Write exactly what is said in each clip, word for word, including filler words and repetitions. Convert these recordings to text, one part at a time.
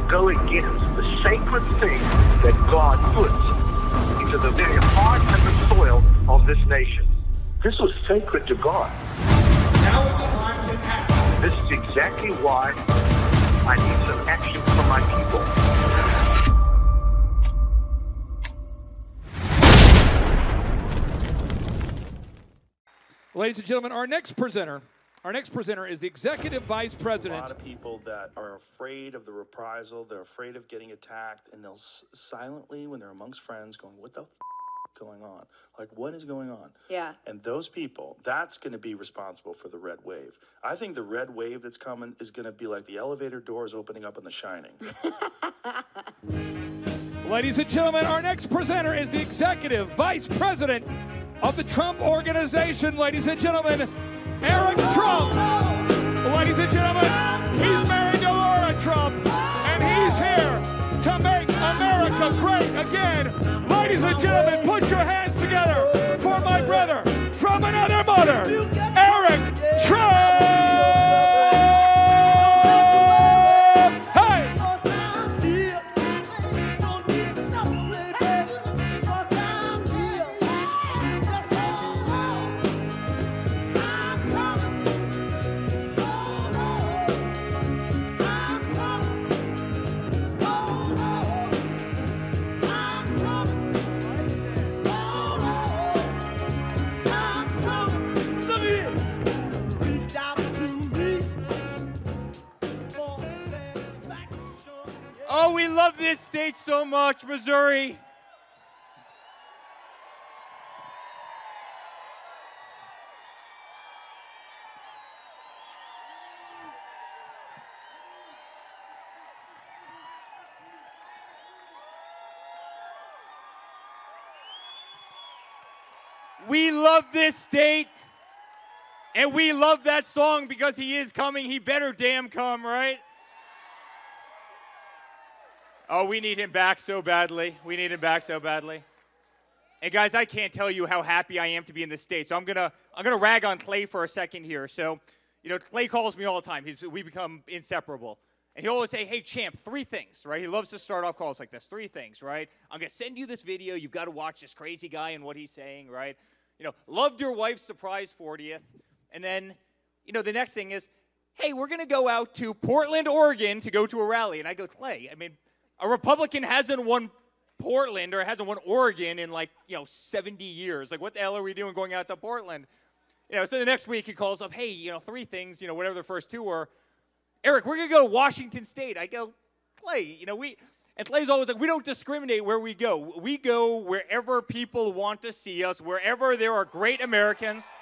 go against the sacred thing that God puts into the very heart and the soil of this nation. This was sacred to God. Now is the time to act. This is exactly why I need some action from my people. Ladies and gentlemen, our next presenter, our next presenter is the Executive Vice President. A lot of people that are afraid of the reprisal, they're afraid of getting attacked, and they'll s silently, when they're amongst friends, going, what the f going on? Like, what is going on? Yeah. And those people, that's going to be responsible for the red wave. I think the red wave that's coming is going to be like the elevator doors opening up in The Shining. Ladies and gentlemen, our next presenter is the Executive Vice President of the Trump Organization. Ladies and gentlemen, Eric Trump. Ladies and gentlemen, he's married to Laura Trump, and he's here to make America great again. Ladies and gentlemen, put your hands together for my brother from another mother, Eric Trump. Hey! Oh, we love this state so much, Missouri. We love this state, and we love that song because he is coming. He better damn come, right? Oh, we need him back so badly. We need him back so badly. And guys, I can't tell you how happy I am to be in the state. So I'm gonna I'm gonna rag on Clay for a second here. So, you know, Clay calls me all the time. He's we become inseparable. And he'll always say, hey, champ, three things, right? He loves to start off calls like this. Three things, right? I'm gonna send you this video. You've got to watch this crazy guy and what he's saying, right? You know, loved your wife's surprise fortieth. And then, you know, the next thing is, hey, we're gonna go out to Portland, Oregon to go to a rally. And I go, Clay, I mean, a Republican hasn't won Portland or hasn't won Oregon in like, you know, seventy years. Like, what the hell are we doing going out to Portland? You know, so the next week he calls up, hey, you know, three things, you know, whatever the first two were. Eric, we're going to go to Washington State. I go, Clay, you know, we, and Clay's always like, we don't discriminate where we go. We go wherever people want to see us, wherever there are great Americans.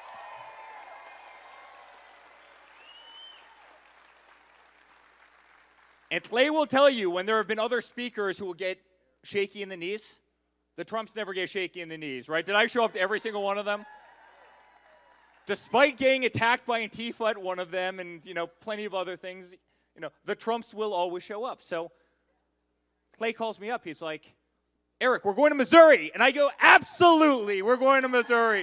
And Clay will tell you when there have been other speakers who will get shaky in the knees, the Trumps never get shaky in the knees, right? Did I show up to every single one of them? Despite getting attacked by Antifa at one of them and, you know, plenty of other things, you know, the Trumps will always show up. So Clay calls me up. He's like, Eric, we're going to Missouri. And I go, absolutely, we're going to Missouri.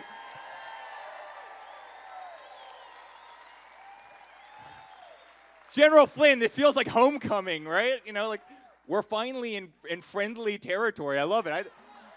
General Flynn, this feels like homecoming, right? You know, like, we're finally in, in friendly territory. I love it. I,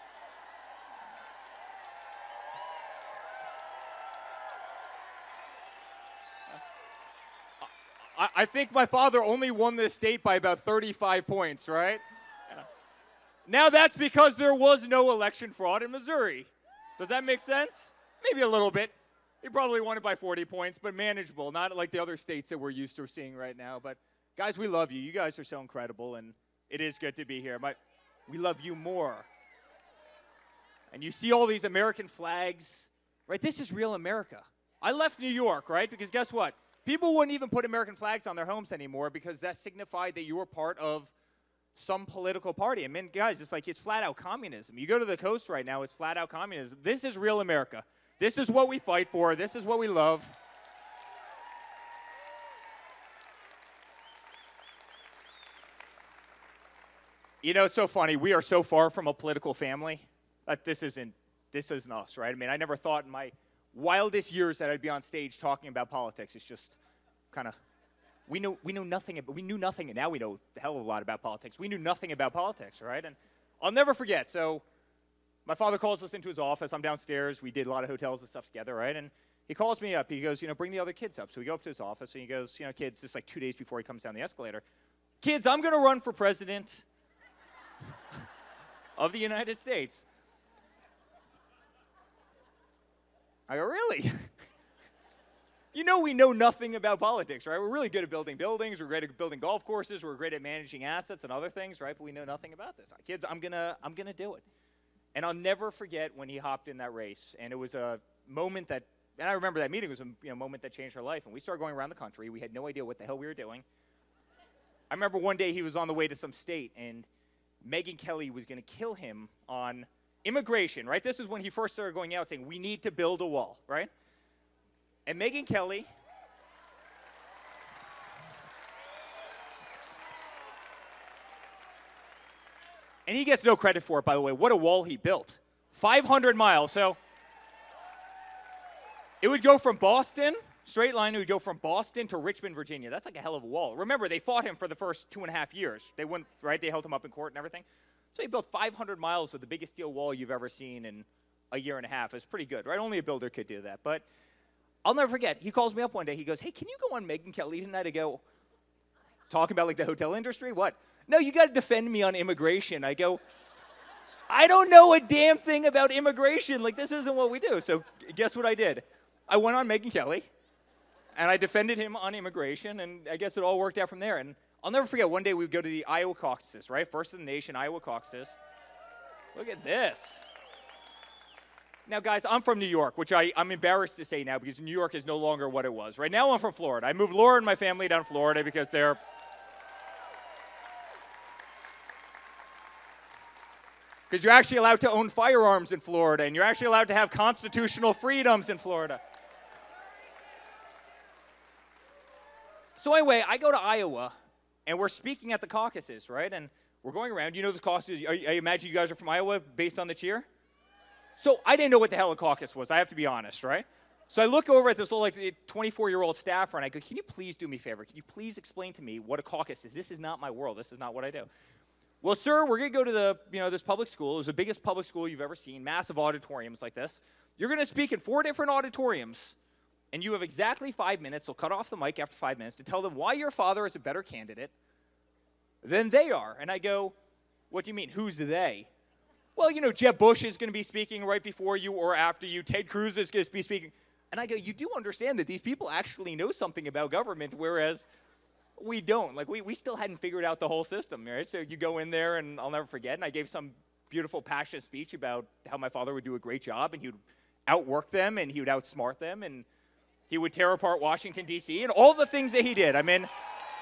I, I think my father only won this state by about thirty-five points, right? Yeah. Now that's because there was no election fraud in Missouri. Does that make sense? Maybe a little bit. He probably won it by forty points, but manageable, not like the other states that we're used to seeing right now. But guys, we love you. You guys are so incredible, and it is good to be here. My, we love you more. And you see all these American flags, right? This is real America. I left New York, right? Because guess what? People wouldn't even put American flags on their homes anymore because that signified that you were part of some political party. I mean, guys, it's like it's flat out communism. You go to the coast right now, it's flat out communism. This is real America. This is what we fight for. This is what we love. You know, it's so funny. We are so far from a political family that this isn't, this isn't us, right? I mean, I never thought in my wildest years that I'd be on stage talking about politics. It's just kind of we know we know nothing about we knew nothing, and now we know a hell of a lot about politics. We knew nothing about politics, right? And I'll never forget. So my father calls us into his office. I'm downstairs. We did a lot of hotels and stuff together, right? And he calls me up. He goes, you know, bring the other kids up. So we go up to his office, and he goes, you know, kids, this is like two days before he comes down the escalator. Kids, I'm going to run for president of the United States. I go, really? You know we know nothing about politics, right? We're really good at building buildings. We're great at building golf courses. We're great at managing assets and other things, right? But we know nothing about this. Kids, I'm gonna, I'm gonna do it. And I'll never forget when he hopped in that race. And it was a moment that, and I remember that meeting was a you know, moment that changed our life. And we started going around the country. We had no idea what the hell we were doing. I remember one day he was on the way to some state, and Megyn Kelly was gonna kill him on immigration, right? This is when he first started going out saying, we need to build a wall, right? And Megyn Kelly, and he gets no credit for it, by the way. What a wall he built. five hundred miles. So it would go from Boston, straight line, it would go from Boston to Richmond, Virginia. That's like a hell of a wall. Remember, they fought him for the first two and a half years. They wouldn't, right? They held him up in court and everything. So he built five hundred miles of the biggest steel wall you've ever seen in a year and a half. It's pretty good, right? Only a builder could do that. But I'll never forget. He calls me up one day. He goes, hey, can you go on Megyn Kelly tonight? I go, talking about like the hotel industry? What? No, you got to defend me on immigration. I go, I don't know a damn thing about immigration. Like, this isn't what we do. So guess what I did? I went on Megyn Kelly, and I defended him on immigration, and I guess it all worked out from there. And I'll never forget, one day we would go to the Iowa caucuses, right? First in the nation, Iowa caucuses. Look at this. Now, guys, I'm from New York, which I, I'm embarrassed to say now because New York is no longer what it was. Right now, I'm from Florida. I moved Laura and my family down to Florida because they're because you're actually allowed to own firearms in Florida, and you're actually allowed to have constitutional freedoms in Florida. So anyway, I go to Iowa, and we're speaking at the caucuses, right? And we're going around. You know the caucuses. I, I imagine you guys are from Iowa based on the cheer. So I didn't know what the hell a caucus was. I have to be honest, right? So I look over at this little like twenty-four-year-old staffer, and I go, can you please do me a favor? Can you please explain to me what a caucus is? This is not my world. This is not what I do. Well, sir, we're going to go to the, you know, this public school. It was the biggest public school you've ever seen, massive auditoriums like this. You're going to speak in four different auditoriums, and you have exactly five minutes. So cut off the mic after five minutes to tell them why your father is a better candidate than they are. And I go, what do you mean? Who's they? Well, you know, Jeb Bush is going to be speaking right before you or after you. Ted Cruz is going to be speaking. And I go, you do understand that these people actually know something about government, whereas we don't. Like, we, we still hadn't figured out the whole system, right? So you go in there, and I'll never forget, and I gave some beautiful, passionate speech about how my father would do a great job, and he would outwork them, and he would outsmart them, and he would tear apart Washington, D C, and all the things that he did. I mean,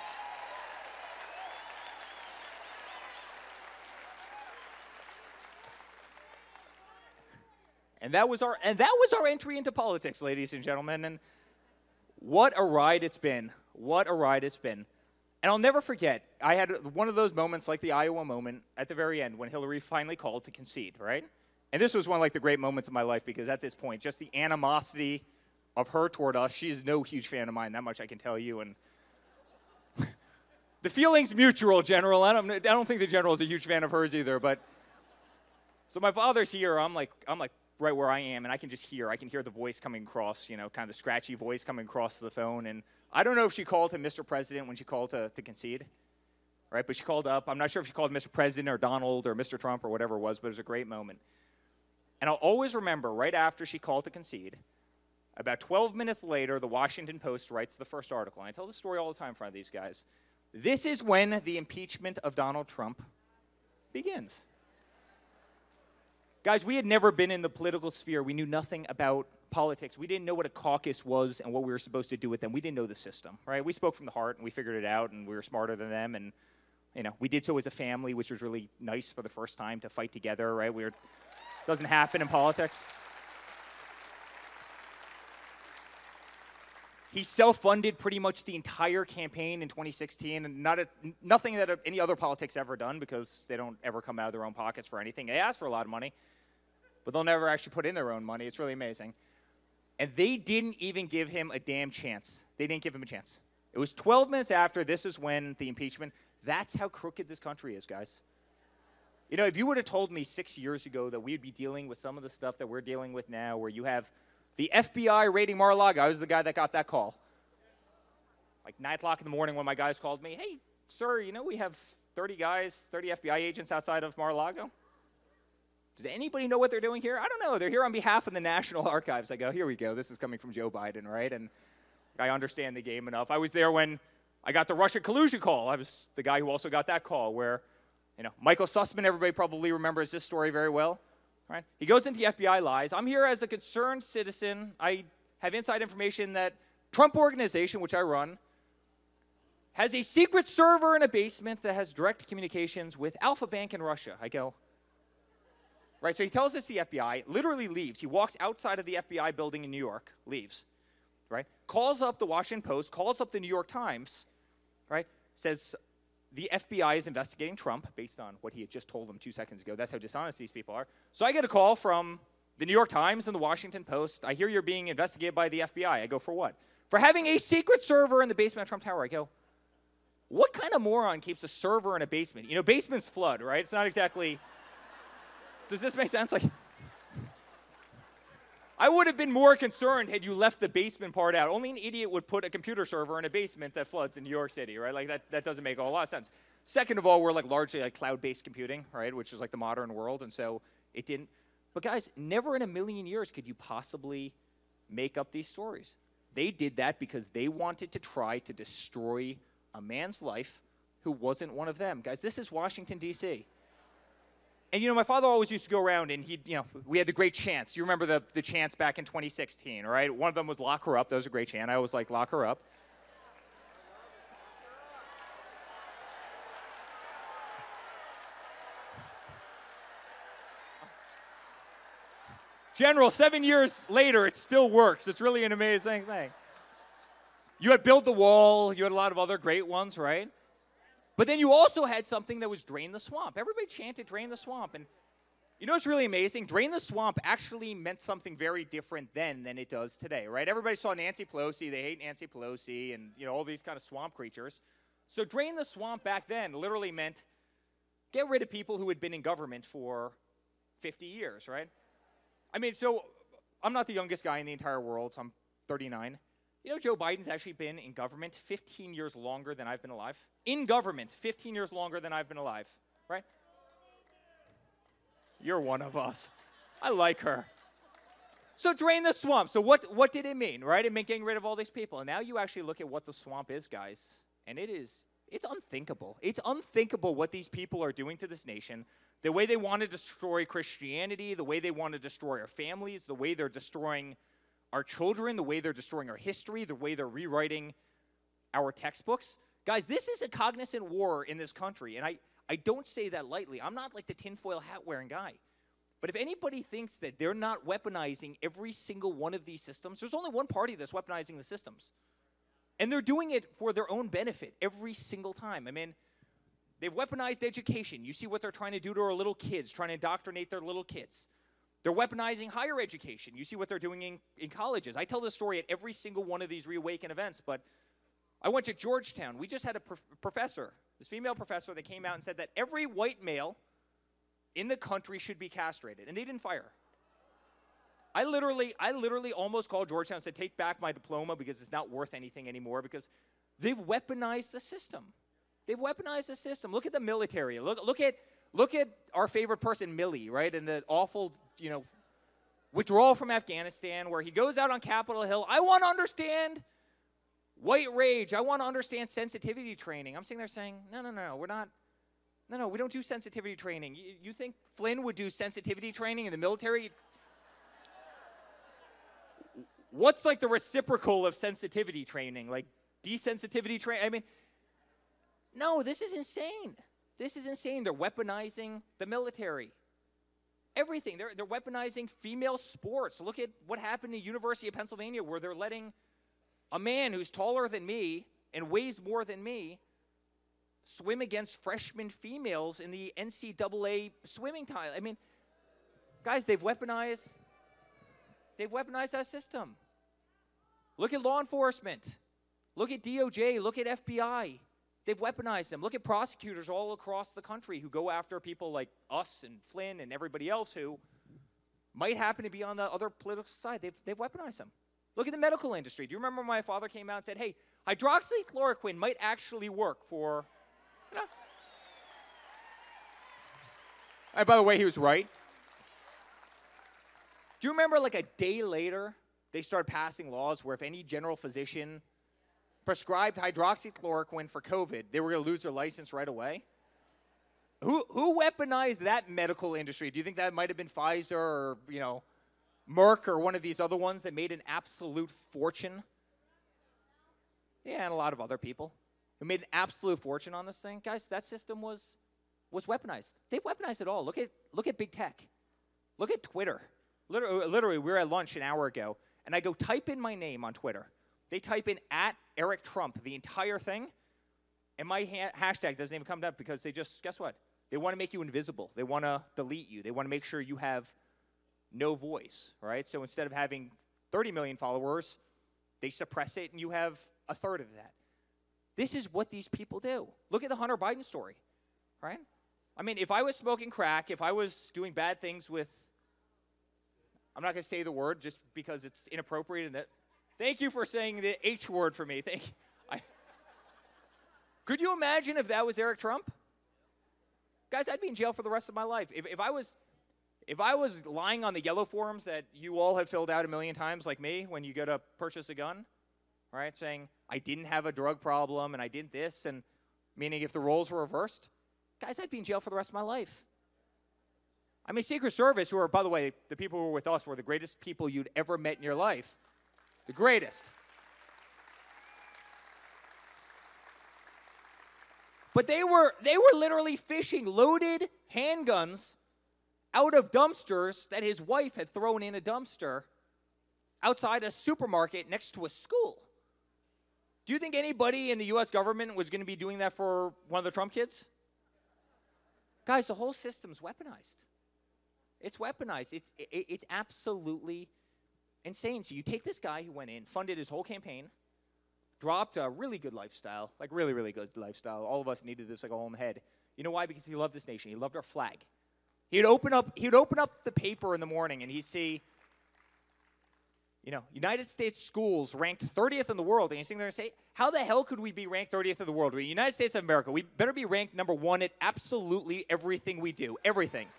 And that was our and that was our entry into politics, ladies and gentlemen. And what a ride it's been. What a ride it's been. And I'll never forget, I had one of those moments like the Iowa moment at the very end when Hillary finally called to concede, right? And this was one of like the great moments of my life because at this point, just the animosity of her toward us, she is no huge fan of mine, that much I can tell you. And the feeling's mutual, General. I don't, I don't think the General is a huge fan of hers either. But so my father's here. I'm like, I'm like, right where I am, and I can just hear. I can hear the voice coming across, you know, kind of the scratchy voice coming across the phone. And I don't know if she called him Mister President when she called to, to concede, right? But she called up. I'm not sure if she called Mister President or Donald or Mister Trump or whatever it was, but it was a great moment. And I'll always remember right after she called to concede, about twelve minutes later, the Washington Post writes the first article. And I tell this story all the time in front of these guys. This is when the impeachment of Donald Trump begins. Guys, we had never been in the political sphere. We knew nothing about politics. We didn't know what a caucus was and what we were supposed to do with them. We didn't know the system, right? We spoke from the heart, and we figured it out, and we were smarter than them. And, you know, we did so as a family, which was really nice for the first time to fight together, right? We were, doesn't happen in politics. He self-funded pretty much the entire campaign in twenty sixteen, and not a, nothing that any other politics ever done because they don't ever come out of their own pockets for anything. They ask for a lot of money, but they'll never actually put in their own money. It's really amazing. And they didn't even give him a damn chance. They didn't give him a chance. It was twelve minutes after. This is when the impeachment. That's how crooked this country is, guys. You know, if you would have told me six years ago that we'd be dealing with some of the stuff that we're dealing with now, where you have the F B I raiding Mar-a-Lago, I was the guy that got that call. Like nine o'clock in the morning when my guys called me, hey, sir, you know we have thirty guys, thirty F B I agents outside of Mar-a-Lago. Does anybody know what they're doing here? I don't know. They're here on behalf of the National Archives. I go, here we go. This is coming from Joe Biden, right? And I understand the game enough. I was there when I got the Russian collusion call. I was the guy who also got that call where, you know, Michael Sussman, everybody probably remembers this story very well, right? He goes into the F B I lies. I'm here as a concerned citizen. I have inside information that Trump Organization, which I run, has a secret server in a basement that has direct communications with Alfa Bank in Russia. I go, right, so he tells us the F B I, literally leaves. He walks outside of the F B I building in New York, leaves, right? Calls up the Washington Post, calls up the New York Times, right? Says the F B I is investigating Trump based on what he had just told them two seconds ago. That's how dishonest these people are. So I get a call from the New York Times and the Washington Post. I hear you're being investigated by the F B I. I go, for what? For having a secret server in the basement of Trump Tower. I go, what kind of moron keeps a server in a basement? You know, basements flood, right? It's not exactly... Does this make sense? Like, I would have been more concerned had you left the basement part out. Only an idiot would put a computer server in a basement that floods in New York City, right? Like, that, that doesn't make a whole lot of sense. Second of all, we're like largely like cloud-based computing, right? Which is like the modern world, and so it didn't. But guys, never in a million years could you possibly make up these stories. They did that because they wanted to try to destroy a man's life who wasn't one of them. Guys, this is Washington, D C And, you know, my father always used to go around and he, you know, we had the great chants. You remember the, the chants back in twenty sixteen, right? One of them was lock her up. That was a great chant. I always like lock her up. General, seven years later, it still works. It's really an amazing thing. You had Build the Wall. You had a lot of other great ones, right? But then you also had something that was Drain the Swamp. Everybody chanted Drain the Swamp. And you know what's really amazing? Drain the Swamp actually meant something very different then than it does today, right? Everybody saw Nancy Pelosi. They hate Nancy Pelosi and, you know, all these kind of swamp creatures. So Drain the Swamp back then literally meant get rid of people who had been in government for fifty years, right? I mean, so I'm not the youngest guy in the entire world. I'm thirty-nine. You know, Joe Biden's actually been in government fifteen years longer than I've been alive. In government, fifteen years longer than I've been alive, right? You're one of us. I like her. So drain the swamp. So what, what did it mean, right? It meant getting rid of all these people. And now you actually look at what the swamp is, guys, and it is, it's unthinkable. It's unthinkable what these people are doing to this nation, the way they want to destroy Christianity, the way they want to destroy our families, the way they're destroying our children, the way they're destroying our history, the way they're rewriting our textbooks. Guys, this is a cognizant war in this country, and I, I don't say that lightly. I'm not like the tinfoil hat-wearing guy. But if anybody thinks that they're not weaponizing every single one of these systems, there's only one party that's weaponizing the systems. And they're doing it for their own benefit every single time. I mean, they've weaponized education. You see what they're trying to do to our little kids, trying to indoctrinate their little kids. They're weaponizing higher education. You see what they're doing in, in colleges. I tell this story at every single one of these Reawaken events, but I went to Georgetown. We just had a prof professor, this female professor, that came out and said that every white male in the country should be castrated, and they didn't fire her. I literally, I literally almost called Georgetown and said, take back my diploma because it's not worth anything anymore because they've weaponized the system. They've weaponized the system. Look at the military. Look, look at Look at our favorite person, Milley, right, and the awful, you know, withdrawal from Afghanistan where he goes out on Capitol Hill. I want to understand white rage. I want to understand sensitivity training. I'm sitting there saying, no, no, no, we're not. No, no, we don't do sensitivity training. You, you think Flynn would do sensitivity training in the military? What's like the reciprocal of sensitivity training? Like desensitivity training? I mean, no, this is insane. This is insane. They're weaponizing the military. Everything. They're, they're weaponizing female sports. Look at what happened at University of Pennsylvania where they're letting a man who's taller than me and weighs more than me swim against freshman females in the N C double A swimming title. I mean, guys, they've weaponized, they've weaponized that system. Look at law enforcement. Look at D O J. Look at F B I. They've weaponized them. Look at prosecutors all across the country who go after people like us and Flynn and everybody else who might happen to be on the other political side. They've, they've weaponized them. Look at the medical industry. Do you remember when my father came out and said, hey, hydroxychloroquine might actually work for, you know. And by the way, he was right. Do you remember like a day later, they started passing laws where if any general physician prescribed hydroxychloroquine for COVID, they were going to lose their license right away? Who, who weaponized that medical industry? Do you think that might have been Pfizer or, you know, Merck or one of these other ones that made an absolute fortune? Yeah, and a lot of other people who made an absolute fortune on this thing. Guys, that system was, was weaponized. They've weaponized it all. Look at, look at big tech. Look at Twitter. Literally, literally, we were at lunch an hour ago, and I go type in my name on Twitter. They type in at Eric Trump, the entire thing, and my ha hashtag doesn't even come up because they just, guess what? They want to make you invisible. They want to delete you. They want to make sure you have no voice, right? So instead of having thirty million followers, they suppress it and you have a third of that. This is what these people do. Look at the Hunter Biden story, right? I mean, if I was smoking crack, if I was doing bad things with, I'm not going to say the word just because it's inappropriate. And that, thank you for saying the H word for me. Thank you. I, could you imagine if that was Eric Trump? Guys, I'd be in jail for the rest of my life. If, if I was... If I was lying on the yellow forms that you all have filled out a million times like me when you go to purchase a gun, right, saying I didn't have a drug problem and I did this, and meaning if the roles were reversed, guys, I'd be in jail for the rest of my life. I mean, Secret Service, who are, by the way, the people who were with us were the greatest people you'd ever met in your life. The greatest. But they were, they were literally fishing loaded handguns out of dumpsters that his wife had thrown in a dumpster outside a supermarket next to a school. Do you think anybody in the U S government was going to be doing that for one of the Trump kids? Guys, the whole system's weaponized. It's weaponized. It's, it, it's absolutely insane. So you take this guy who went in, funded his whole campaign, dropped a really good lifestyle, like really, really good lifestyle. All of us needed this like a home head. You know why? Because he loved this nation. He loved our flag. He'd open up, he'd open up the paper in the morning and he'd see, you know, United States schools ranked thirtieth in the world. And he's sitting there and say, how the hell could we be ranked thirtieth in the world? We're the United States of America. We better be ranked number one at absolutely everything we do. Everything.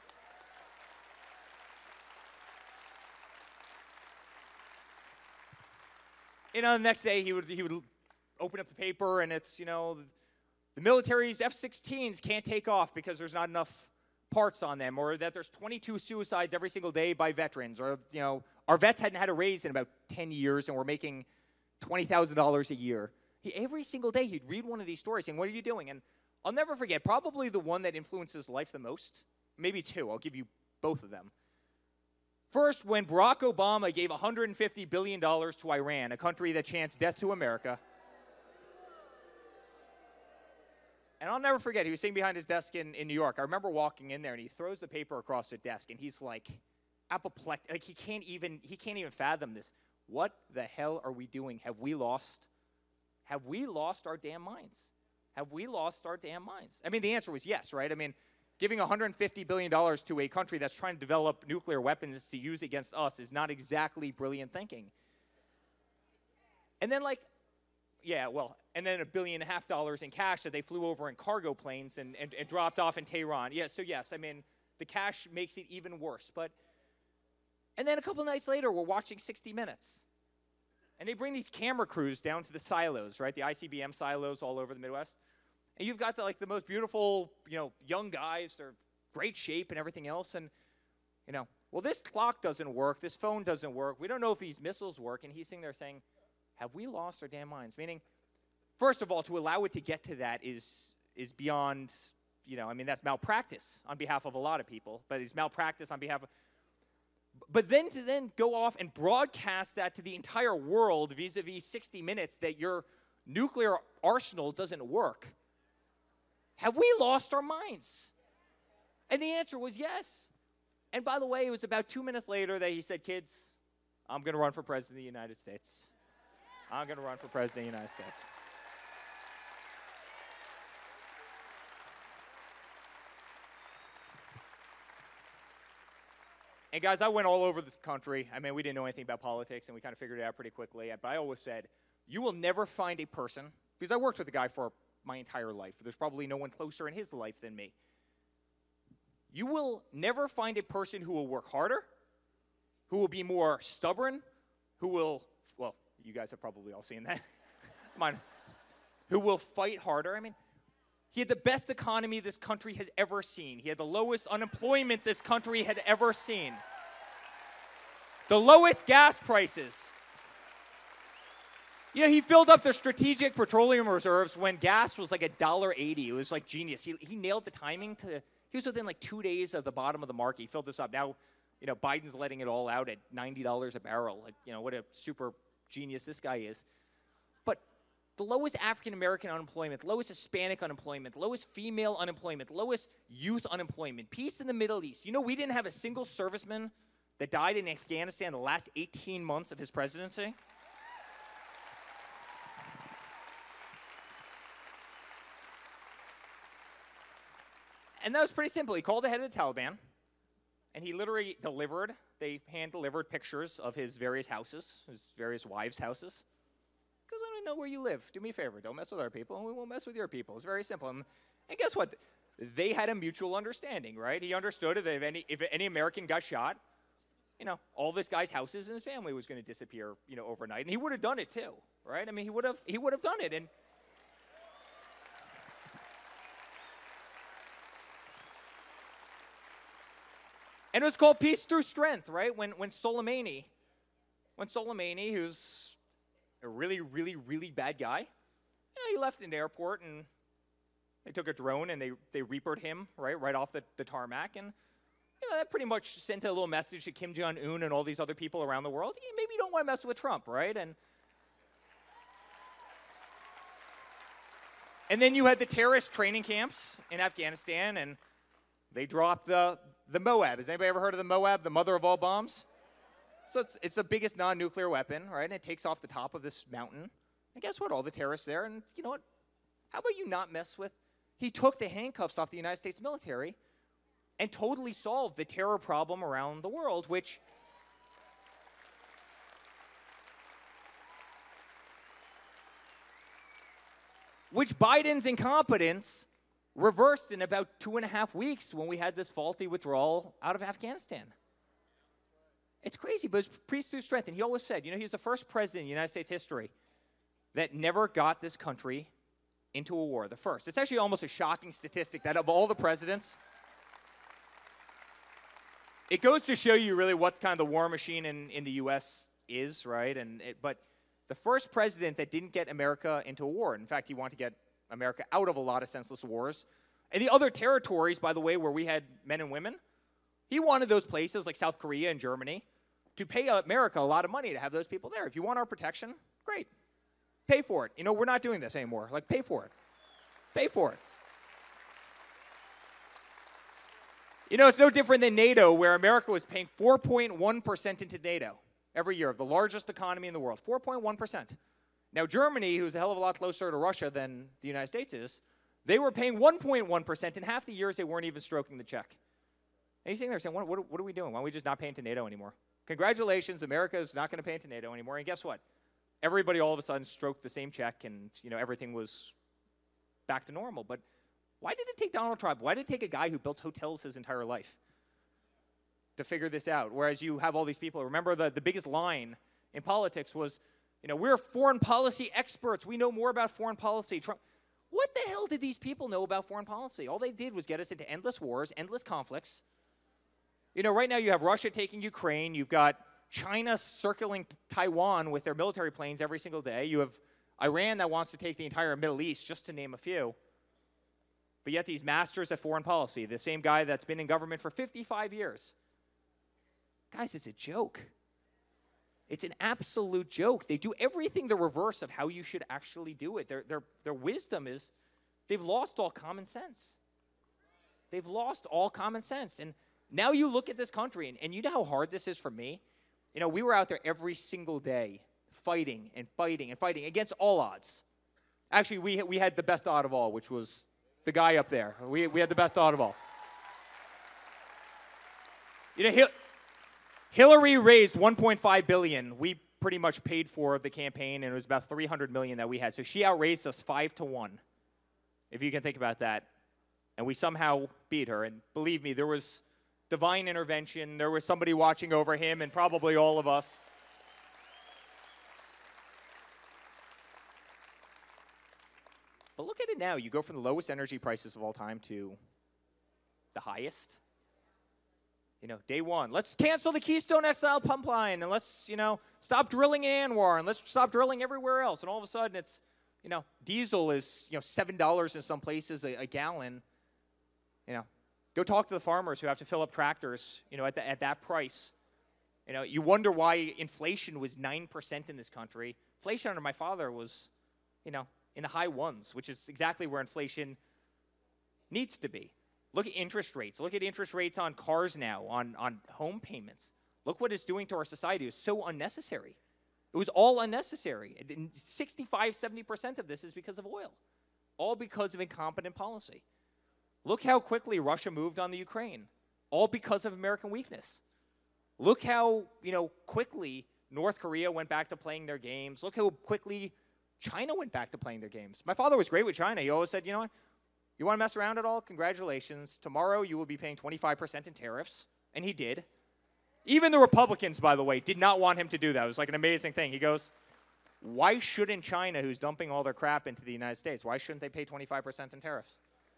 You know, the next day he would, he would open up the paper and it's, you know, the military's F sixteens can't take off because there's not enough parts on them, or that there's twenty-two suicides every single day by veterans, or, you know, our vets hadn't had a raise in about ten years and we're making twenty thousand dollars a year. He, every single day he'd read one of these stories saying, what are you doing? And I'll never forget, probably the one that influences life the most, maybe two, I'll give you both of them. First, when Barack Obama gave one hundred fifty billion dollars to Iran, a country that chants death to America. And I'll never forget, he was sitting behind his desk in, in New York. I remember walking in there, and he throws the paper across the desk, and he's like, apoplectic. Like, he can't even, he can't even fathom this. What the hell are we doing? Have we lost, have we lost our damn minds? Have we lost our damn minds? I mean, the answer was yes, right? I mean, giving one hundred fifty billion dollars to a country that's trying to develop nuclear weapons to use against us is not exactly brilliant thinking. And then, like, yeah, well, and then a billion and a half dollars in cash that they flew over in cargo planes and, and, and dropped off in Tehran. Yeah, so yes, I mean, the cash makes it even worse. But, and then a couple nights later, we're watching sixty minutes. And they bring these camera crews down to the silos, right? The I C B M silos all over the Midwest. And you've got the, like, the most beautiful, you know, young guys. They're great shape and everything else. And, you know, well, this clock doesn't work. This phone doesn't work. We don't know if these missiles work. And he's sitting there saying, have we lost our damn minds? Meaning, first of all, to allow it to get to that is, is beyond, you know, I mean, that's malpractice on behalf of a lot of people. But it's malpractice on behalf of... But then to then go off and broadcast that to the entire world vis-a-vis sixty minutes that your nuclear arsenal doesn't work. Have we lost our minds? And the answer was yes. And by the way, it was about two minutes later that he said, kids, I'm going to run for president of the United States. I'm going to run for president of the United States. And guys, I went all over this country. I mean, we didn't know anything about politics, and we kind of figured it out pretty quickly. But I always said, you will never find a person, because I worked with a guy for my entire life. There's probably no one closer in his life than me. You will never find a person who will work harder, who will be more stubborn, who will, well, you guys have probably all seen that. Come on. Who will fight harder. I mean, he had the best economy this country has ever seen. He had the lowest unemployment this country had ever seen. The lowest gas prices. You know, he filled up the strategic petroleum reserves when gas was like a dollar eighty. It was like genius. He, he nailed the timing to, he was within like two days of the bottom of the market. He filled this up. Now, you know, Biden's letting it all out at ninety dollars a barrel. Like, you know, what a super genius this guy is. But the lowest African-American unemployment, lowest Hispanic unemployment, lowest female unemployment, lowest youth unemployment, peace in the Middle East. You know, we didn't have a single serviceman that died in Afghanistan the last eighteen months of his presidency. And that was pretty simple. He called the head of the Taliban, and he literally delivered, they hand-delivered pictures of his various houses, his various wives' houses. Because I don't know where you live. Do me a favor. Don't mess with our people, and we won't mess with your people. It's very simple. And, and guess what? They had a mutual understanding, right? He understood that if any, if any American got shot, you know, all this guy's houses and his family was going to disappear, you know, overnight. And he would have done it too, right? I mean, he would have he would have done it. And And it was called peace through strength, right? When when Soleimani, when Soleimani, who's a really, really, really bad guy, you know, he left an airport and they took a drone and they they reapered him, right, right off the, the tarmac. And you know, that pretty much sent a little message to Kim Jong-un and all these other people around the world. Maybe you don't want to mess with Trump, right? And and then you had the terrorist training camps in Afghanistan, and they dropped the the Moab. Has anybody ever heard of the Moab, the mother of all bombs? So it's, it's the biggest non-nuclear weapon, right? And it takes off the top of this mountain. And guess what? All the terrorists there. And you know what? How about you not mess with? He took the handcuffs off the United States military and totally solved the terror problem around the world, which which Biden's incompetence reversed in about two and a half weeks when we had this faulty withdrawal out of Afghanistan. It's crazy, but it's peace through strength. And he always said, you know, he's the first president in United States history that never got this country into a war. The first. It's actually almost a shocking statistic that of all the presidents, it goes to show you really what kind of the war machine in, in the U S is, right? And it, but the first president that didn't get America into a war, in fact, he wanted to get America out of a lot of senseless wars. And the other territories, by the way, where we had men and women, he wanted those places like South Korea and Germany to pay America a lot of money to have those people there. If you want our protection, great. Pay for it. You know, we're not doing this anymore. Like, pay for it. Pay for it. You know, it's no different than NATO, where America was paying four point one percent into NATO every year, of the largest economy in the world. four point one percent. Now, Germany, who's a hell of a lot closer to Russia than the United States is, they were paying one point one percent. In half the years, they weren't even stroking the check. And he's sitting there saying, what, what, what are we doing? Why don't we just not pay into NATO anymore? Congratulations, America is not going to pay into NATO anymore. And guess what? Everybody all of a sudden stroked the same check, and you know everything was back to normal. But why did it take Donald Trump? Why did it take a guy who built hotels his entire life to figure this out? Whereas you have all these people. Remember, the, the biggest line in politics was, you know, we're foreign policy experts. We know more about foreign policy. Trump, what the hell did these people know about foreign policy? All they did was get us into endless wars, endless conflicts. You know, right now you have Russia taking Ukraine. You've got China circling Taiwan with their military planes every single day. You have Iran that wants to take the entire Middle East, just to name a few. But yet these masters of foreign policy, the same guy that's been in government for fifty-five years. Guys, it's a joke. It's an absolute joke. They do everything the reverse of how you should actually do it. Their, their, their wisdom is they've lost all common sense. They've lost all common sense. And now you look at this country, and, and you know how hard this is for me? You know, we were out there every single day fighting and fighting and fighting against all odds. Actually, we, we had the best odd of all, which was the guy up there. We, we had the best odd of all. You know, Hil- Hillary raised one point five billion dollars. We pretty much paid for the campaign, and it was about three hundred million dollars that we had. So she outraised us five to one, if you can think about that. And we somehow beat her. And believe me, there was divine intervention. There was somebody watching over him and probably all of us. But look at it now. You go from the lowest energy prices of all time to the highest. You know, day one, let's cancel the Keystone X L pipeline, and let's, you know, stop drilling in Anwar, and let's stop drilling everywhere else. And all of a sudden, it's, you know, diesel is, you know, seven dollars in some places a, a gallon. You know, go talk to the farmers who have to fill up tractors, you know, at, the, at that price. You know, you wonder why inflation was nine percent in this country. Inflation under my father was, you know, in the high ones, which is exactly where inflation needs to be. Look at interest rates. Look at interest rates on cars now, on, on home payments. Look what it's doing to our society. It's so unnecessary. It was all unnecessary. sixty-five, seventy percent of this is because of oil, all because of incompetent policy. Look how quickly Russia moved on the Ukraine, all because of American weakness. Look how, you know, quickly North Korea went back to playing their games. Look how quickly China went back to playing their games. My father was great with China. He always said, you know what? You want to mess around at all? Congratulations. Tomorrow you will be paying twenty-five percent in tariffs. And he did. Even the Republicans, by the way, did not want him to do that. It was like an amazing thing. He goes, why shouldn't China, who's dumping all their crap into the United States, why shouldn't they pay twenty-five percent in tariffs?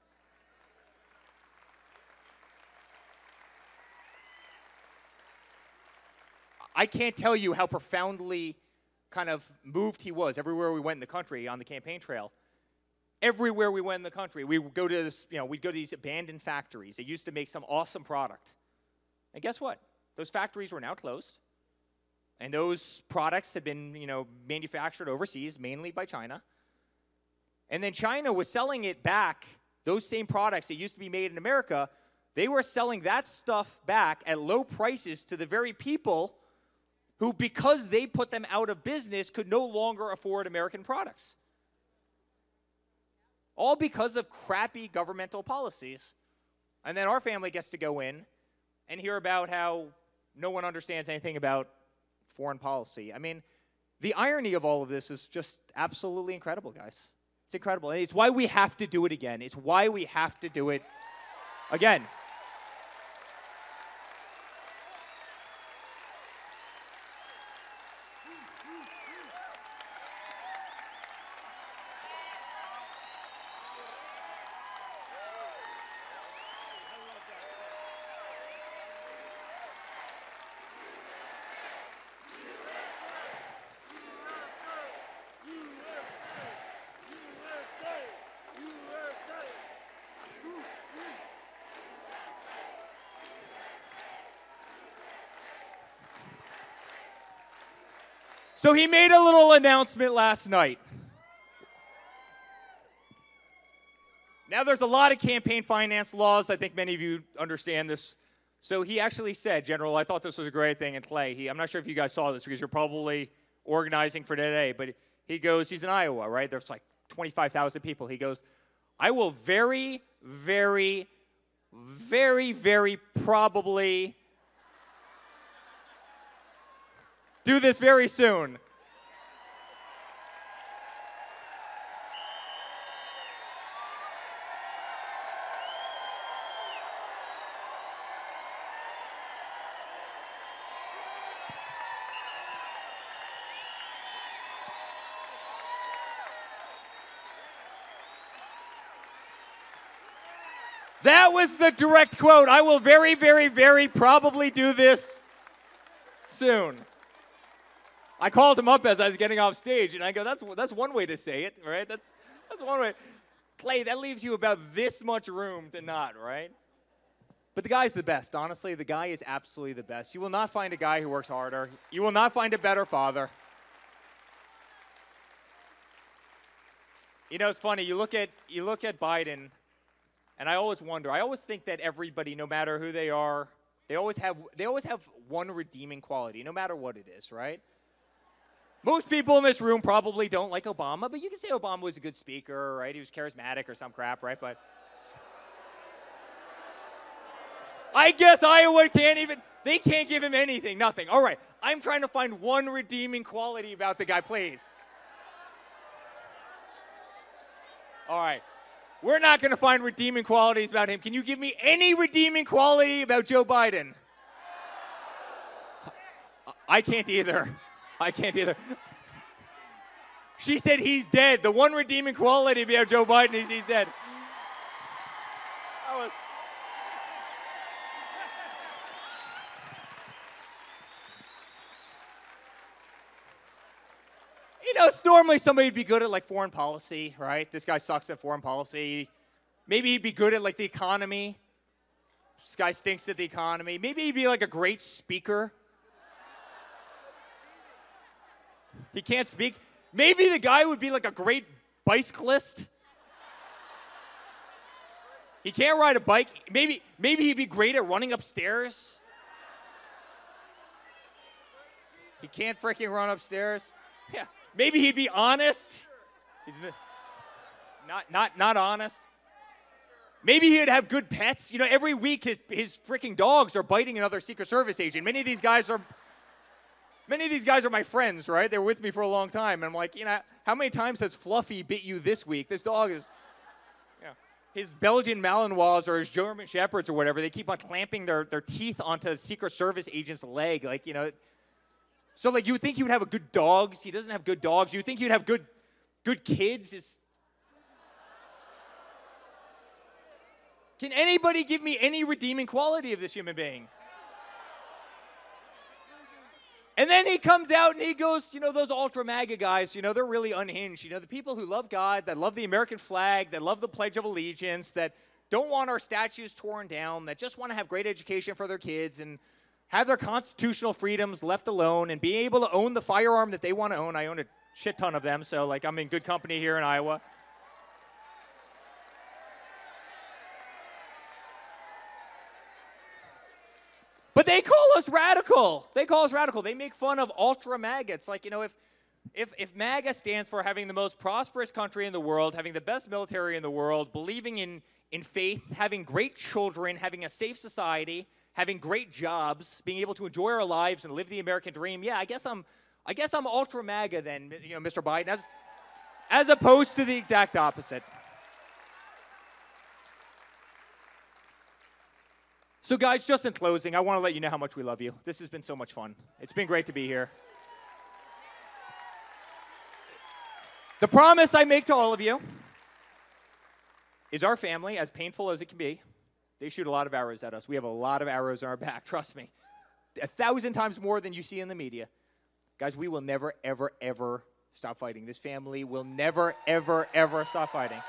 I can't tell you how profoundly kind of moved he was everywhere we went in the country on the campaign trail. Everywhere we went in the country, we would go to this, you know, we'd go to these abandoned factories. They used to make some awesome product. And guess what? Those factories were now closed. And those products had been, you know, manufactured overseas, mainly by China. And then China was selling it back, those same products that used to be made in America, they were selling that stuff back at low prices to the very people who, because they put them out of business, could no longer afford American products. All because of crappy governmental policies. And then our family gets to go in and hear about how no one understands anything about foreign policy. I mean, the irony of all of this is just absolutely incredible, guys. It's incredible. And it's why we have to do it again. It's why we have to do it again. So he made a little announcement last night. Now there's a lot of campaign finance laws. I think many of you understand this. So he actually said, General, I thought this was a great thing. And Clay, he, I'm not sure if you guys saw this because you're probably organizing for today, but he goes, he's in Iowa, right? There's like twenty-five thousand people. He goes, I will very, very, very, very probably do this very soon. That was the direct quote. I will very, very, very probably do this soon. I called him up as I was getting off stage, and I go, that's that's one way to say it, right? That's that's one way. Clay, that leaves you about this much room to not, right? But the guy's the best. Honestly, the guy is absolutely the best. You will not find a guy who works harder. You will not find a better father. You know, it's funny. You look at you look at Biden, and I always wonder. I always think that everybody, no matter who they are, they always have they always have one redeeming quality, no matter what it is, right? Most people in this room probably don't like Obama, but you can say Obama was a good speaker, right? He was charismatic or some crap, right? But I guess Iowa can't even, they can't give him anything, nothing. All right, I'm trying to find one redeeming quality about the guy, please. All right, we're not going to find redeeming qualities about him. Can you give me any redeeming quality about Joe Biden? I can't either. I can't either. She said he's dead. The one redeeming quality about Joe Biden is he's dead. That was... You know, normally somebody would be good at, like, foreign policy, right? This guy sucks at foreign policy. Maybe he'd be good at, like, the economy. This guy stinks at the economy. Maybe he'd be, like, a great speaker. He can't speak. Maybe the guy would be, like, a great bicyclist. He can't ride a bike. Maybe, maybe he'd be great at running upstairs. He can't freaking run upstairs. Yeah. Maybe he'd be honest. He's not, not, not honest. Maybe he'd have good pets. You know, every week his, his freaking dogs are biting another Secret Service agent. Many of these guys are, many of these guys are my friends, right? They were with me for a long time. And I'm like, you know, how many times has Fluffy bit you this week? This dog is, you know, his Belgian Malinois or his German Shepherds or whatever, they keep on clamping their, their teeth onto a Secret Service agent's leg. Like, you know, so, like, you would think he would have a good dogs. He doesn't have good dogs. You would think he'd have good, good kids. His... Can anybody give me any redeeming quality of this human being? And then he comes out and he goes, you know, those ultra MAGA guys, you know, they're really unhinged. You know, the people who love God, that love the American flag, that love the Pledge of Allegiance, that don't want our statues torn down, that just want to have great education for their kids and have their constitutional freedoms left alone and be able to own the firearm that they want to own. I own a shit ton of them, so, like, I'm in good company here in Iowa. But they call us radical. They call us radical. They make fun of ultra MAGA. It's like, you know, if, if, if MAGA stands for having the most prosperous country in the world, having the best military in the world, believing in, in faith, having great children, having a safe society, having great jobs, being able to enjoy our lives and live the American dream. Yeah, I guess I'm, I guess I'm ultra MAGA then, you know, Mister Biden, as, as opposed to the exact opposite. So, guys, just in closing, I want to let you know how much we love you. This has been so much fun. It's been great to be here. The promise I make to all of you is our family, as painful as it can be, they shoot a lot of arrows at us. We have a lot of arrows in our back, trust me. A thousand times more than you see in the media. Guys, we will never, ever, ever stop fighting. This family will never, ever, ever stop fighting.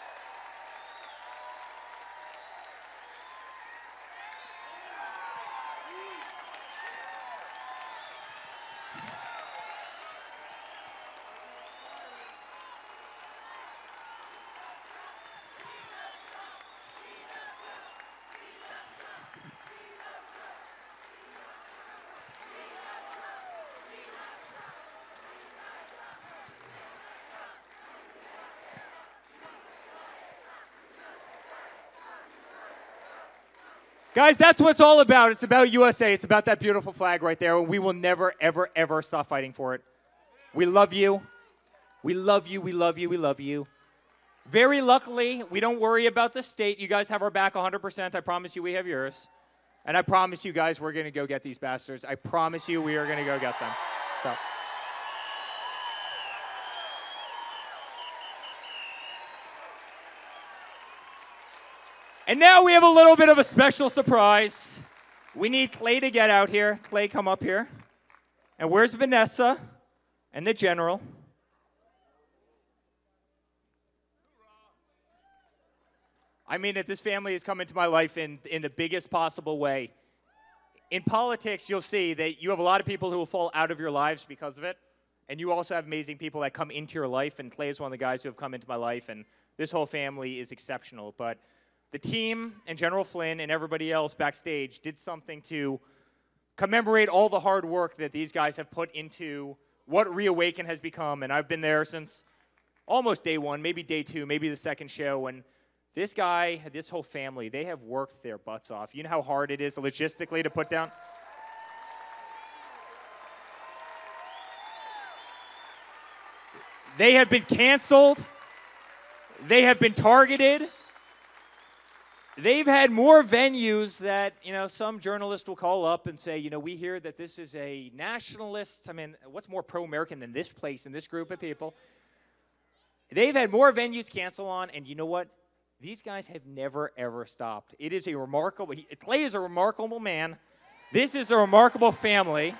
Guys, that's what it's all about. It's about U S A. It's about that beautiful flag right there. We will never, ever, ever stop fighting for it. We love you. We love you. We love you. We love you. Very luckily, we don't worry about the state. You guys have our back one hundred percent. I promise you we have yours. And I promise you guys we're going to go get these bastards. I promise you we are going to go get them. So. And now we have a little bit of a special surprise. We need Clay to get out here. Clay, come up here. And where's Vanessa and the general? I mean that this family has come into my life in, in the biggest possible way. In politics, you'll see that you have a lot of people who will fall out of your lives because of it. And you also have amazing people that come into your life. And Clay is one of the guys who have come into my life. And this whole family is exceptional. But the team and General Flynn and everybody else backstage did something to commemorate all the hard work that these guys have put into what Reawaken has become, and I've been there since almost day one, maybe day two, maybe the second show, and this guy, this whole family, they have worked their butts off. You know how hard it is logistically to put down? They have been canceled. They have been targeted. They've had more venues that, you know, some journalist will call up and say, you know, we hear that this is a nationalist. I mean, what's more pro-American than this place and this group of people? They've had more venues cancel on, and you know what? These guys have never, ever stopped. It is a remarkable, he, Clay is a remarkable man. This is a remarkable family.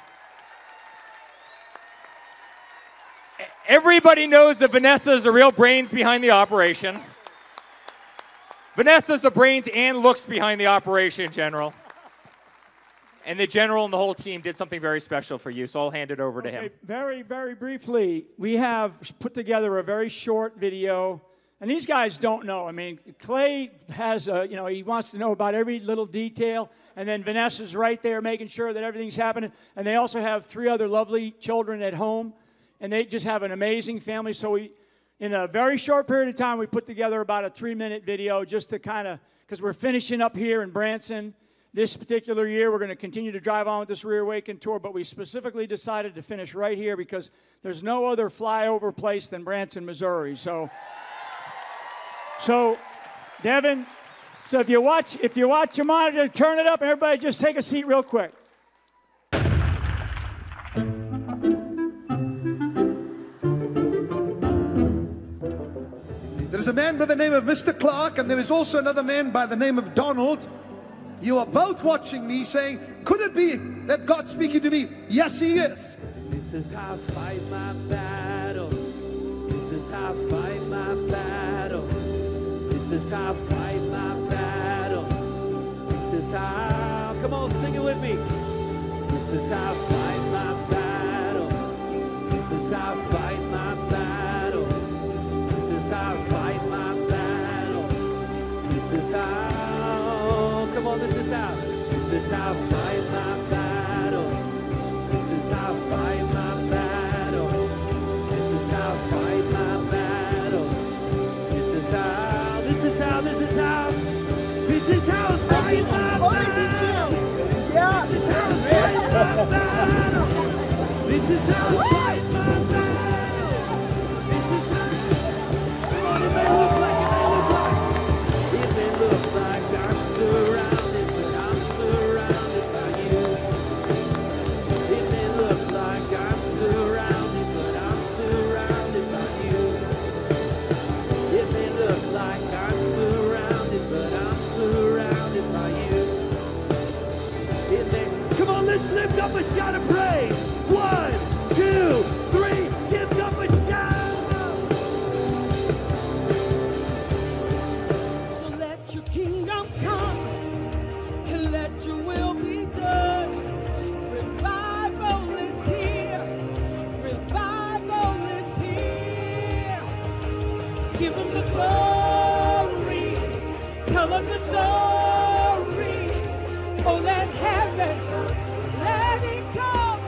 Everybody knows that Vanessa is the real brains behind the operation. Vanessa's the brains and looks behind the operation, General. And the General and the whole team did something very special for you, so I'll hand it over okay, to him. Very, very briefly, we have put together a very short video, and these guys don't know. I mean, Clay has a, you know, he wants to know about every little detail, and then Vanessa's right there making sure that everything's happening, and they also have three other lovely children at home, and they just have an amazing family, so we, in a very short period of time, we put together about a three-minute video just to kind of, because we're finishing up here in Branson this particular year. We're going to continue to drive on with this Reawaken tour, but we specifically decided to finish right here because there's no other flyover place than Branson, Missouri. So, so Devin, so if you watch, if you watch your monitor, turn it up, and everybody just take a seat real quick. There's a man by the name of Mister Clark, and there is also another man by the name of Donald. You are both watching me saying, could it be that God's speaking to me? Yes, he is. This is how I fight my battle. This is how I fight my battle. This is how I fight my battle. This is how, come on, sing it with me. This is how I fight my battle. This is how I fight my battle. This is how I fight my battle. This is how, come on, this is how. This is how I fight my battle. This is how I fight my battle. This is how I fight my battle. This is how, this is how, this is how, this is how I fight my battle. Yeah. This is how I fight my battle. This is how I fight my battle. This is how, come on, it may look like, it may look like, it may look like I'm surrounded, but I'm surrounded by you. It may look like I'm surrounded, but I'm surrounded by you. It may look like I'm surrounded, but I'm surrounded by you. It may, come on, let's lift up a shout of praise. One, two, three, lift up a shout. So let your kingdom come and let your will be done. Revival is here. Revival is here. Give him the glory. Tell him the story. Oh, let heaven, let it come.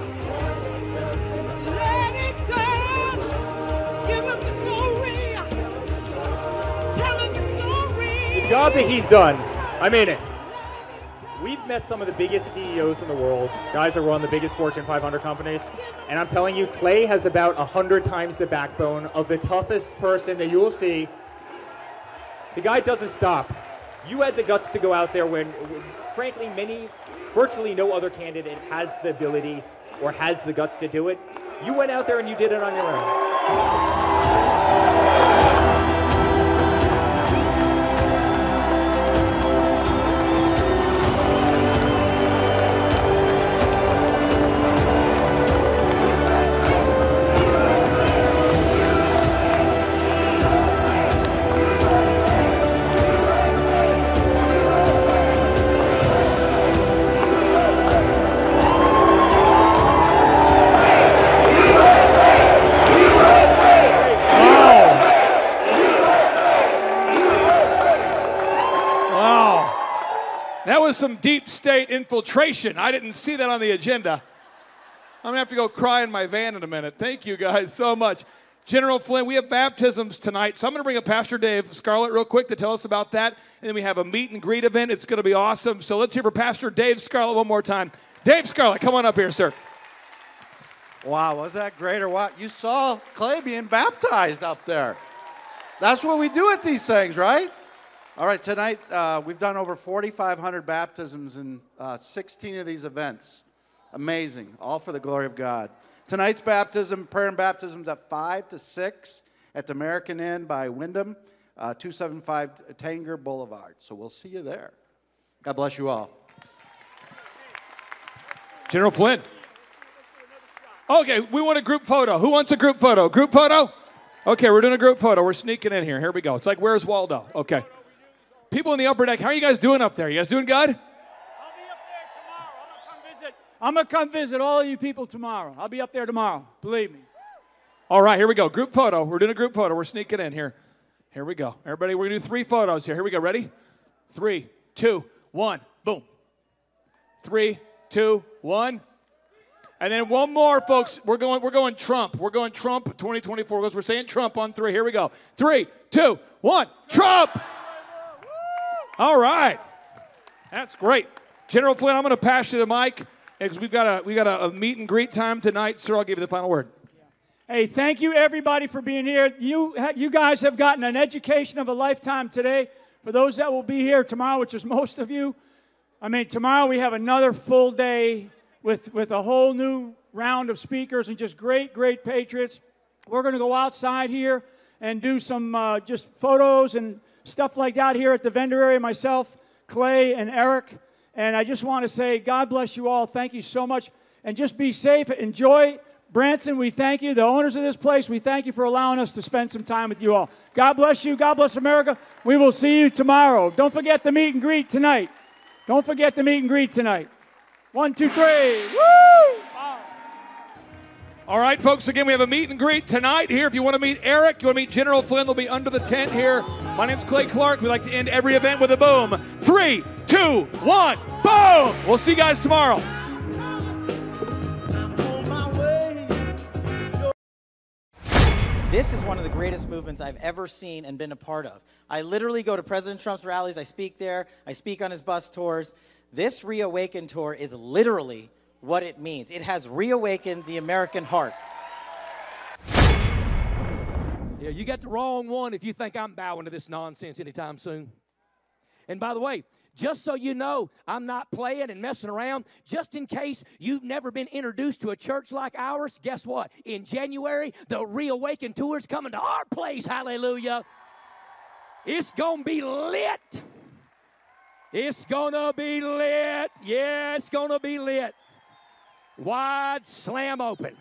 Let it come. Give him the glory. Tell him the story. The job that he's done, I mean, we've met some of the biggest C E Os in the world, guys that run the biggest Fortune five hundred companies, and I'm telling you, Clay has about one hundred times the backbone of the toughest person that you will see. The guy doesn't stop. You had the guts to go out there when, when, frankly, many, virtually no other candidate has the ability or has the guts to do it. You went out there and you did it on your own. That was some deep state infiltration. I didn't see that on the agenda. I'm going to have to go cry in my van in a minute. Thank you guys so much. General Flynn, we have baptisms tonight, so I'm going to bring up Pastor Dave Scarlett real quick to tell us about that, and then we have a meet and greet event. It's going to be awesome. So let's hear for Pastor Dave Scarlett one more time. Dave Scarlett, come on up here, sir. Wow, was that great or what? You saw Clay being baptized up there. That's what we do at these things, right? All right, tonight uh, we've done over forty-five hundred baptisms in uh, sixteen of these events. Amazing, all for the glory of God. Tonight's baptism, prayer and baptisms at five to six at the American Inn by Wyndham, uh, two seventy-five Tanger Boulevard. So we'll see you there. God bless you all. General Flynn. Okay, we want a group photo. Who wants a group photo? Group photo? Okay, we're doing a group photo. We're sneaking in here. Here we go. It's like, where's Waldo? Okay. People in the upper deck, how are you guys doing up there? You guys doing good? I'll be up there tomorrow. I'm going to come visit. I'm going to come visit all of you people tomorrow. I'll be up there tomorrow. Believe me. All right, here we go. Group photo. We're doing a group photo. We're sneaking in here. Here we go. Everybody, we're going to do three photos here. Here we go. Ready? Three, two, one. Boom. Three, two, one. And then one more, folks. We're going, we're going Trump. We're going Trump twenty twenty-four. We're saying Trump on three. Here we go. Three, two, one. Trump! All right. That's great. General Flynn, I'm going to pass you the mic because we've got a we got a, a meet and greet time tonight. Sir, I'll give you the final word. Hey, thank you everybody for being here. You you guys have gotten an education of a lifetime today. For those that will be here tomorrow, which is most of you, I mean, tomorrow we have another full day with with a whole new round of speakers and just great, great patriots. We're going to go outside here and do some uh, just photos and stuff like that here at the vendor area, myself, Clay, and Eric. And I just want to say, God bless you all. Thank you so much. And just be safe. Enjoy. Branson, we thank you. The owners of this place, we thank you for allowing us to spend some time with you all. God bless you. God bless America. We will see you tomorrow. Don't forget the meet and greet tonight. Don't forget the meet and greet tonight. One, two, three. Woo! All right, folks, again, we have a meet and greet tonight here. If you want to meet Eric, you want to meet General Flynn, they'll be under the tent here. My name's Clay Clark. We like to end every event with a boom. Three, two, one, boom! We'll see you guys tomorrow. This is one of the greatest movements I've ever seen and been a part of. I literally go to President Trump's rallies. I speak there. I speak on his bus tours. This Reawaken tour is literally what it means. It has reawakened the American heart. Yeah, you got the wrong one if you think I'm bowing to this nonsense anytime soon. And by the way, just so you know, I'm not playing and messing around. Just in case you've never been introduced to a church like ours, guess what? In January, the Reawaken Tour is coming to our place. Hallelujah. It's going to be lit. It's going to be lit. Yeah, it's going to be lit. Wide slam open.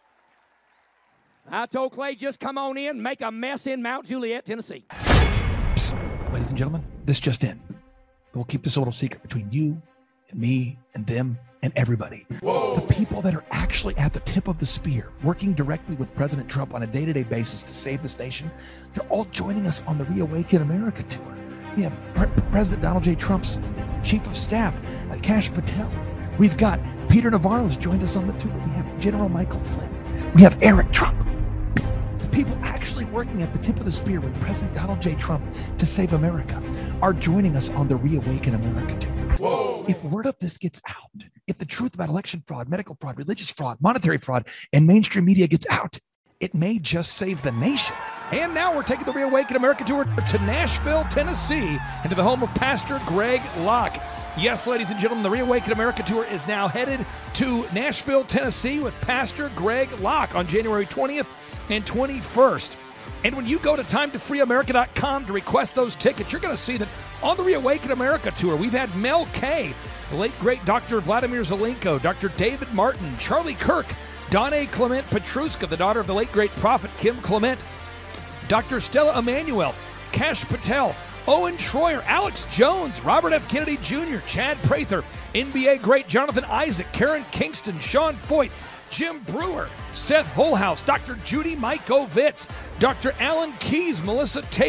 I told Clay, just come on in, make a mess in Mount Juliet, Tennessee. Psst, ladies and gentlemen, this just in. We'll keep this a little secret between you and me and them and everybody. Whoa. The people that are actually at the tip of the spear, working directly with President Trump on a day-to-day basis to save this nation, they're all joining us on the Reawaken America tour. We have Pre- President Donald J. Trump's chief of staff, uh, Kash Patel. We've got Peter Navarro's joined us on the tour. We have General Michael Flynn. We have Eric Trump. The people actually working at the tip of the spear with President Donald J. Trump to save America are joining us on the Reawaken America tour. Whoa. If word of this gets out, if the truth about election fraud, medical fraud, religious fraud, monetary fraud, and mainstream media gets out, it may just save the nation. And now we're taking the Reawaken America tour to Nashville, Tennessee, and to the home of Pastor Greg Locke. Yes, ladies and gentlemen, the Reawaken America tour is now headed to Nashville, Tennessee with Pastor Greg Locke on January twentieth and twenty-first. And when you go to time to free america dot com to request those tickets, you're going to see that on the Reawaken America tour, we've had Mel K, the late great Doctor Vladimir Zelenko, Doctor David Martin, Charlie Kirk, Donna Clement Petruska, the daughter of the late great prophet Kim Clement, Doctor Stella Emanuel, Kash Patel, Owen Schroyer, Alex Jones, Robert F. Kennedy Junior, Chad Prather, N B A great Jonathan Isaac, Karen Kingston, Sean Foyt, Jim Brewer, Seth Holhouse, Doctor Judy Mikovits, Doctor Alan Keyes, Melissa Tate,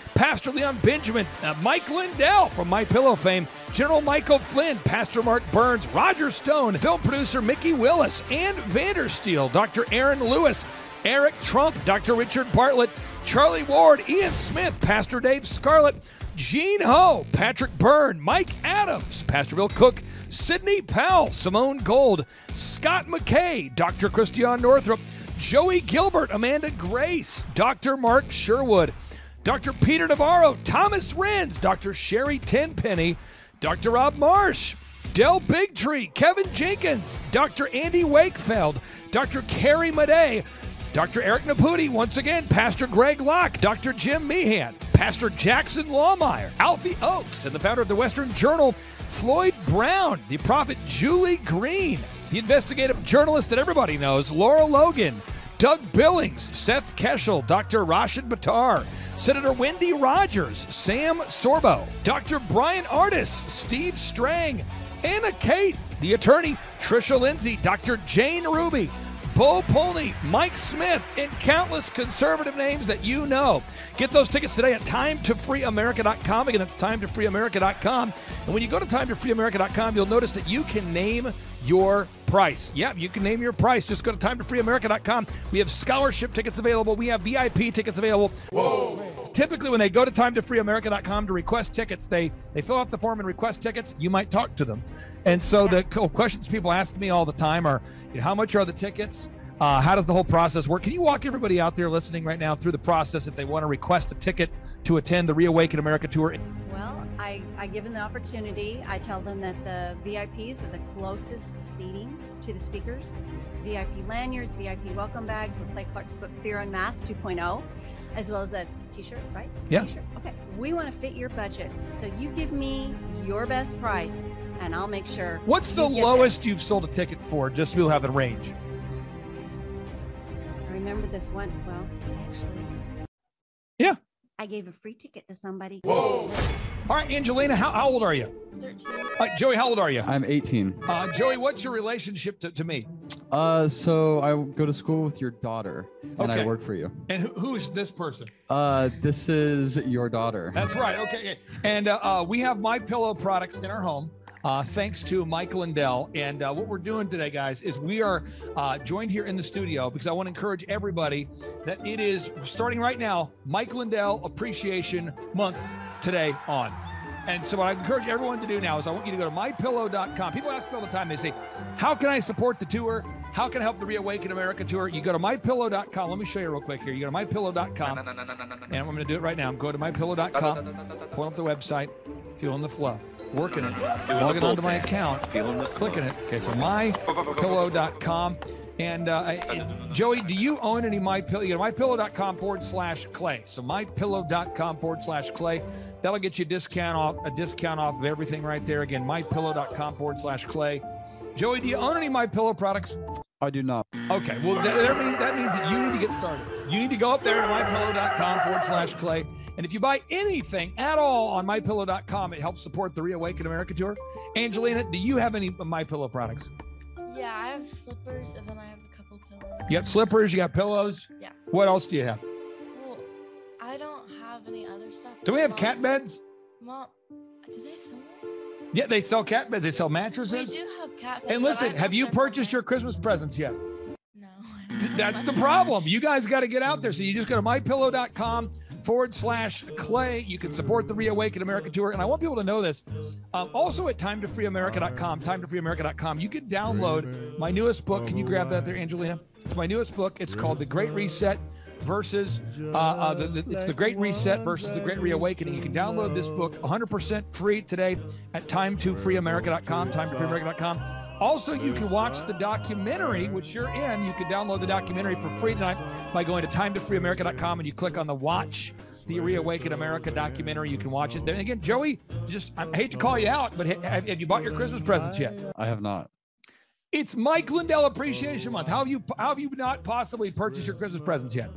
Pastor Leon Benjamin, uh, Mike Lindell from My Pillow fame, General Michael Flynn, Pastor Mark Burns, Roger Stone, film producer Mickey Willis, Ann Vandersteel, Doctor Aaron Lewis, Eric Trump, Doctor Richard Bartlett, Charlie Ward, Ian Smith, Pastor Dave Scarlett, Gene Ho, Patrick Byrne, Mike Adams, Pastor Bill Cook, Sidney Powell, Simone Gold, Scott McKay, Doctor Christian Northrup, Joey Gilbert, Amanda Grace, Doctor Mark Sherwood, Doctor Peter Navarro, Thomas Renz, Doctor Sherry Tenpenny, Doctor Rob Marsh, Del Bigtree, Kevin Jenkins, Doctor Andy Wakefeld, Doctor Carrie Madej, Doctor Eric Naputi, once again, Pastor Greg Locke, Doctor Jim Meehan, Pastor Jackson Lawmeyer, Alfie Oakes, and the founder of the Western Journal, Floyd Brown, the prophet Julie Green, the investigative journalist that everybody knows, Laura Logan, Doug Billings, Seth Keschel, Doctor Rashid Battar, Senator Wendy Rogers, Sam Sorbo, Doctor Brian Artis, Steve Strang, Anna Kate, the attorney, Trisha Lindsay, Doctor Jane Ruby, Bo Polney, Mike Smith, and countless conservative names that you know. Get those tickets today at time to free america dot com. Again, that's time to free america dot com. And when you go to time to free america dot com, you'll notice that you can name your price. Yeah, you can name your price. Just go to time to free america dot com. We have scholarship tickets available. We have V I P tickets available. Whoa. Typically, when they go to time to free america dot com to request tickets, they, they fill out the form and request tickets. You might talk to them. And so the questions people ask me all the time are, you know, how much are the tickets? Uh, how does the whole process work? Can you walk everybody out there listening right now through the process if they want to request a ticket to attend the Reawaken America Tour? Well, I, I give them the opportunity. I tell them that the V I Ps are the closest seating to the speakers. V I P lanyards, V I P welcome bags with Clay Clark's book, Fear Unmasked two point oh, as well as a t-shirt, right? Yeah. T-shirt. Okay. We want to fit your budget. So you give me your best price and I'll make sure. What's the you lowest you've sold a ticket for? Just so we'll have a range. I remember this one. Well, actually. Yeah. I gave a free ticket to somebody. Whoa. All right, Angelina, how, how old are you? thirteen. Uh, Joey, how old are you? I'm eighteen. Uh, Joey, what's your relationship to, to me? Uh, so I go to school with your daughter, and Okay. I work for you. And who, who's this person? Uh, this is your daughter. That's right. Okay. okay. And uh, uh, we have My Pillow products in our home. Uh, thanks to Mike Lindell. And uh, what we're doing today, guys, is we are uh, joined here in the studio because I want to encourage everybody that it is starting right now, Mike Lindell Appreciation Month today on. And so what I encourage everyone to do now is I want you to go to my pillow dot com. People ask me all the time, they say, how can I support the tour? How can I help the Reawaken America tour? You go to my pillow dot com. Let me show you real quick here. You go to my pillow dot com. And I'm going to do it right now. I'm going to my pillow dot com, pull up the website, feeling the flow. Working it, logging onto my account, clicking it. Okay, so my pillow dot com. And uh, I, Joey, do you own any My Pillow? You know, my pillow dot com forward slash Clay. So my pillow dot com forward slash Clay. That'll get you a discount off a discount off of everything right there. Again, my pillow dot com forward slash Clay. Joey, do you own any My Pillow products? I do not. Okay, well, that, that means, that means that you need to get started. You need to go up there to my pillow dot com forward slash Clay. And if you buy anything at all on my pillow dot com, it helps support the Reawaken America Tour. Angelina, do you have any My Pillow products? Yeah, I have slippers and then I have a couple pillows. You got slippers, you got pillows. Yeah. What else do you have? Well, I don't have any other stuff. Do we have Mom- cat beds? Mom, do they sell this? Yeah, they sell cat beds. They sell We mattresses. do have cat beds. And but listen, I have you don't- purchased your Christmas presents yet? No. That's the problem. You guys got to get out there. So you just go to my pillow dot com forward slash Clay. You can support the Reawaken America Tour. And I want people to know this. Um, also at time to free america dot com, time to free america dot com, you can download my newest book. Can you grab that there, Angelina? It's my newest book. It's called The Great Reset versus, uh, uh, the, the, it's The Great Reset versus The Great Reawakening. You can download this book one hundred percent free today at time to free america dot com, time to free america dot com. Also, you can watch the documentary, which you're in. You can download the documentary for free tonight by going to time to free america dot com and you click on the Watch the Reawaken America documentary. You can watch it. Then again, Joey, just I hate to call you out, but have, have you bought your Christmas presents yet? I have not. It's Mike Lindell Appreciation Month. How have you how have you not possibly purchased your Christmas presents yet?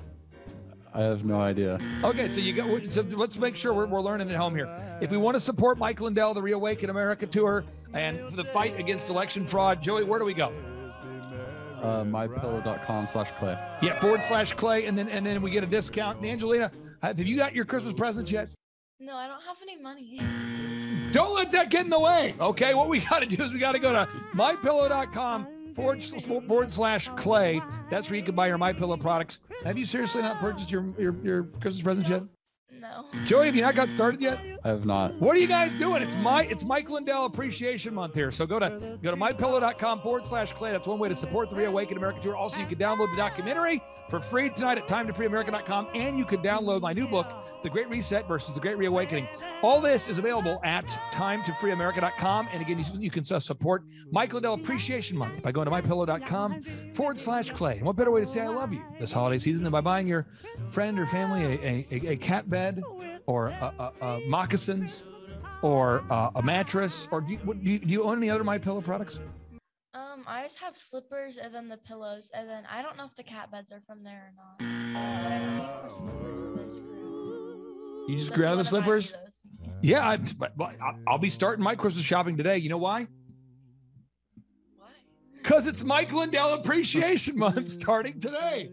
I have no idea. Okay, so you go. So let's make sure we're, we're learning at home here. If we want to support Mike Lindell, the Reawaken America Tour, and for the fight against election fraud, Joey, where do we go? Uh, mypillow.com slash clay. Yeah, forward slash Clay, and then and then we get a discount. And Angelina, have you got your Christmas presents yet? No, I don't have any money. Don't let that get in the way. Okay, what we got to do is we got to go to mypillow.com forward, forward slash Clay. That's where you can buy your MyPillow products. Have you seriously not purchased your, your, your Christmas presents yet? No. Joey, have you not got started yet? I have not. What are you guys doing? It's my it's Mike Lindell Appreciation Month here. So go to go to mypillow.com forward slash Clay. That's one way to support the Reawaken America Tour. Also, you can download the documentary for free tonight at time to free america dot com, and you can download my new book, The Great Reset versus The Great Reawakening. All this is available at time to free america dot com. And again, you, you can support Mike Lindell Appreciation Month by going to mypillow.com forward slash Clay. And what better way to say I love you this holiday season than by buying your friend or family a, a, a cat bed, or a, a, a moccasins, or uh, a mattress, or do you, what, do you do you own any other MyPillow products? Um, I just have slippers and then the pillows, and then I don't know if the cat beds are from there or not. But I need more slippers because I just grew. You just So grew if out of you the wanna buy me slippers? those, you can. Yeah, I, but, but I'll- I'll be starting my Christmas shopping today. You know why? Why? Because it's Mike Lindell Appreciation Month starting today.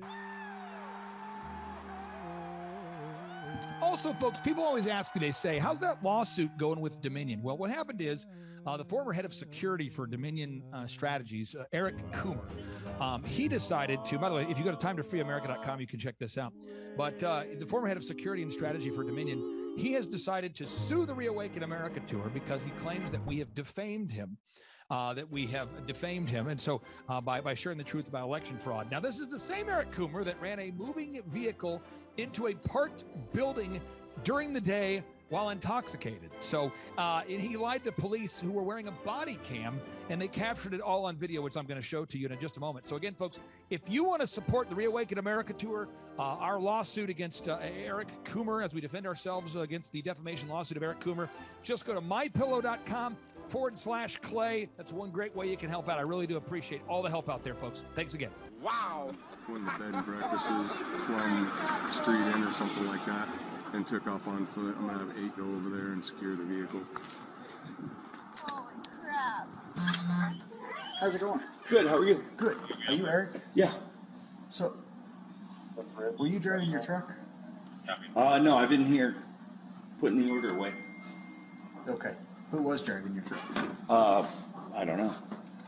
Also, folks, people always ask me, they say, how's that lawsuit going with Dominion? Well, what happened is uh, the former head of security for Dominion uh, Strategies, uh, Eric Coomer, um, he decided to, by the way, if you go to time to free america dot com, you can check this out. But uh, the former head of security and strategy for Dominion, he has decided to sue the Reawaken America Tour because he claims that we have defamed him. Uh, that we have defamed him, and so uh, by, by sharing the truth about election fraud. Now, this is the same Eric Coomer that ran a moving vehicle into a parked building during the day while intoxicated. So uh, and he lied to police who were wearing a body cam, and they captured it all on video, which I'm going to show to you in just a moment. So again, folks, if you want to support the Reawaken America Tour, uh, our lawsuit against uh, Eric Coomer, as we defend ourselves against the defamation lawsuit of Eric Coomer, just go to mypillow.com forward slash Clay. That's one great way you can help out. I really do appreciate all the help out there, folks. Thanks again. Wow. One of the bed and breakfasts from Street Inn or something like that, and took off on foot. I'm gonna have eight go over there and secure the vehicle. Holy crap. How's it going? Good, how are you? Good. Are you Eric? Yeah. So, were you driving your truck? Uh, no, I've been here putting the order away. Okay. Who was driving your truck? Uh, I don't know.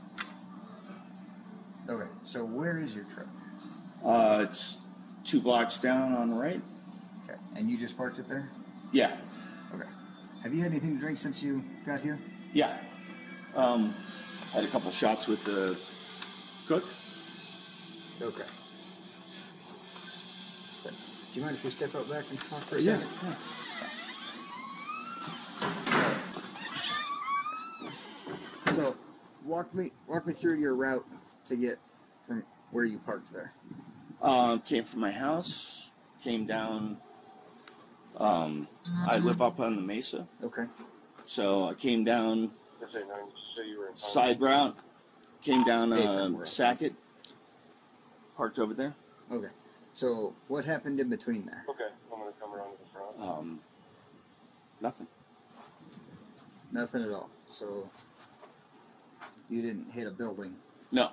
Okay, so where is your truck? Uh, it's two blocks down on the right. Okay, and you just parked it there? Yeah. Okay. Have you had anything to drink since you got here? Yeah. Um, had a couple shots with the cook. Okay. Do you mind if we step out back and talk for a Yeah. second? Yeah. So, walk me walk me through your route to get from where you parked there. Um, came from my house, came down. Um, I live up on the mesa. Okay. So I came down side route, came down uh, Sackett, parked over there. Okay. So, what happened in between there? Okay, I'm gonna come around to the front. Um, nothing. Nothing at all. So, you didn't hit a building? No.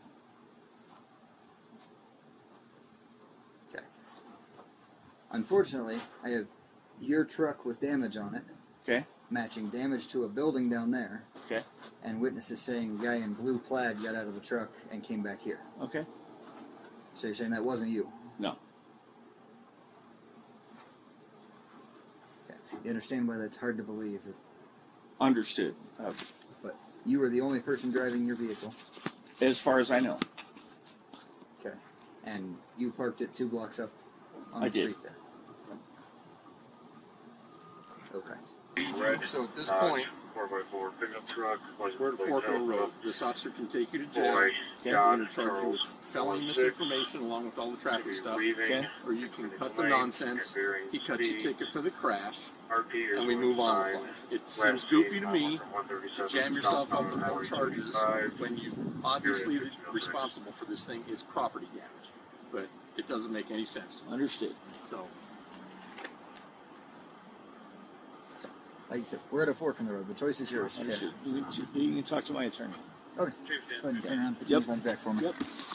Okay. Unfortunately, I have your truck with damage on it. Okay. Matching damage to a building down there. Okay. And witnesses saying the guy in blue plaid got out of the truck and came back here. Okay. So you're saying that wasn't you? No. Okay. You understand why that's hard to believe? That, Understood. Uh, but you were the only person driving your vehicle? as far as I know. Okay. And you parked it two blocks up on I the did. street there? Okay. So at this point, four by four pickup truck. we're at Forkville Road. This officer can take you to jail. We're going to charge you with felony misinformation along with all the traffic stuff. Okay. Or you can cut the nonsense. He cuts your ticket for the crash, and we move on with life. It seems goofy to me to jam yourself up to more charges when you obviously responsible for this thing is property damage. But it doesn't make any sense to me. Understood. So. Like you said, we're at a fork in the road. The choice is yours. Understood. You can, you can talk to my attorney. Okay. Go ahead and turn around. Put Yep. your phone back for me. Yep.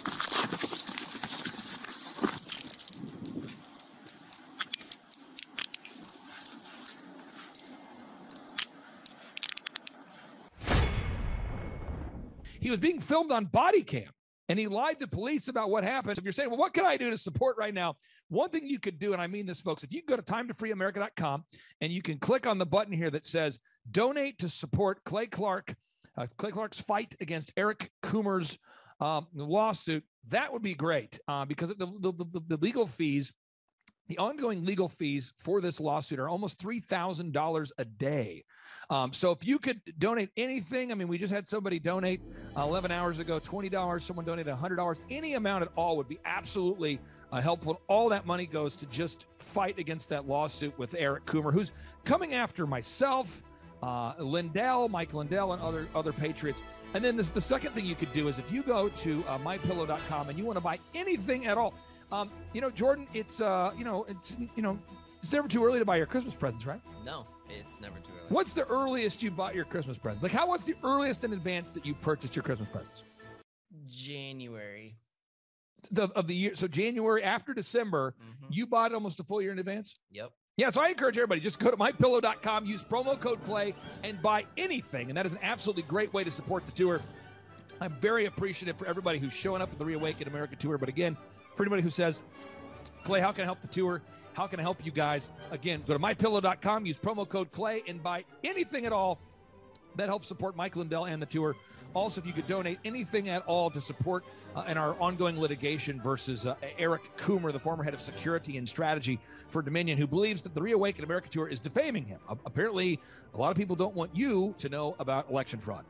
He was being filmed on body cam, and he lied to police about what happened. If you're saying, well, what can I do to support right now? One thing you could do, and I mean this, folks, if you go to time to free america dot com and you can click on the button here that says donate to support Clay Clark, uh, Clay Clark's fight against Eric Coomer's um, lawsuit, that would be great uh, because the, the, the, the legal fees, the ongoing legal fees for this lawsuit are almost three thousand dollars a day. Um, so if you could donate anything, I mean, we just had somebody donate uh, eleven hours ago, twenty dollars, someone donated one hundred dollars, any amount at all would be absolutely uh, helpful. All that money goes to just fight against that lawsuit with Eric Coomer, who's coming after myself, uh, Lindell, Mike Lindell, and other, other patriots. And then this, the second thing you could do is if you go to uh, my pillow dot com and you want to buy anything at all, Um, you know, Jordan, it's, uh, you know, it's, you know, it's never too early to buy your Christmas presents, right? No, it's never too early. What's the earliest you bought your Christmas presents? Like, how, what's the earliest in advance that you purchased your Christmas presents? January. The, of the year. So January after December, Mm-hmm. you bought almost a full year in advance? Yep. Yeah, so I encourage everybody, just go to my pillow dot com, use promo code Clay, and buy anything. And that is an absolutely great way to support the tour. I'm very appreciative for everybody who's showing up at the Reawaken America tour. But again, for anybody who says, Clay, how can I help the tour? How can I help you guys? Again, go to my pillow dot com, use promo code Clay, and buy anything at all that helps support Mike Lindell and the tour. Also, if you could donate anything at all to support uh, in our ongoing litigation versus uh, Eric Coomer, the former head of security and strategy for Dominion, who believes that the Reawaken America tour is defaming him. Uh, apparently, a lot of people don't want you to know about election fraud.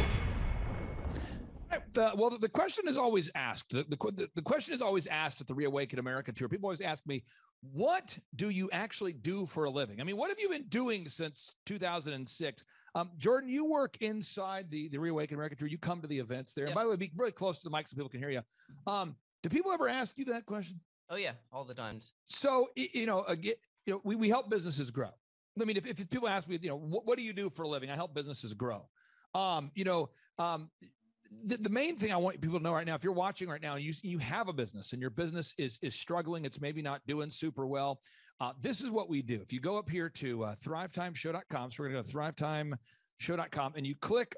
The, well, the, the question is always asked. The, the, the question is always asked at the Reawaken America tour. People always ask me, what do you actually do for a living? I mean, what have you been doing since two thousand six? Um, Jordan, you work inside the, the Reawaken America tour. You come to the events there. And by the way, be really close to the mic so people can hear you. Um, do people ever ask you that question? Oh, yeah, all the time. So, you know, again, you know, we, we help businesses grow. I mean, if, if people ask me, you know, what, what do you do for a living? I help businesses grow. Um, you know, um, The, the main thing I want people to know right now, if you're watching right now and you, you have a business and your business is, is struggling, it's maybe not doing super well, uh, this is what we do. If you go up here to uh, thrive time show dot com, so we're going to go to thrive time show dot com, and you click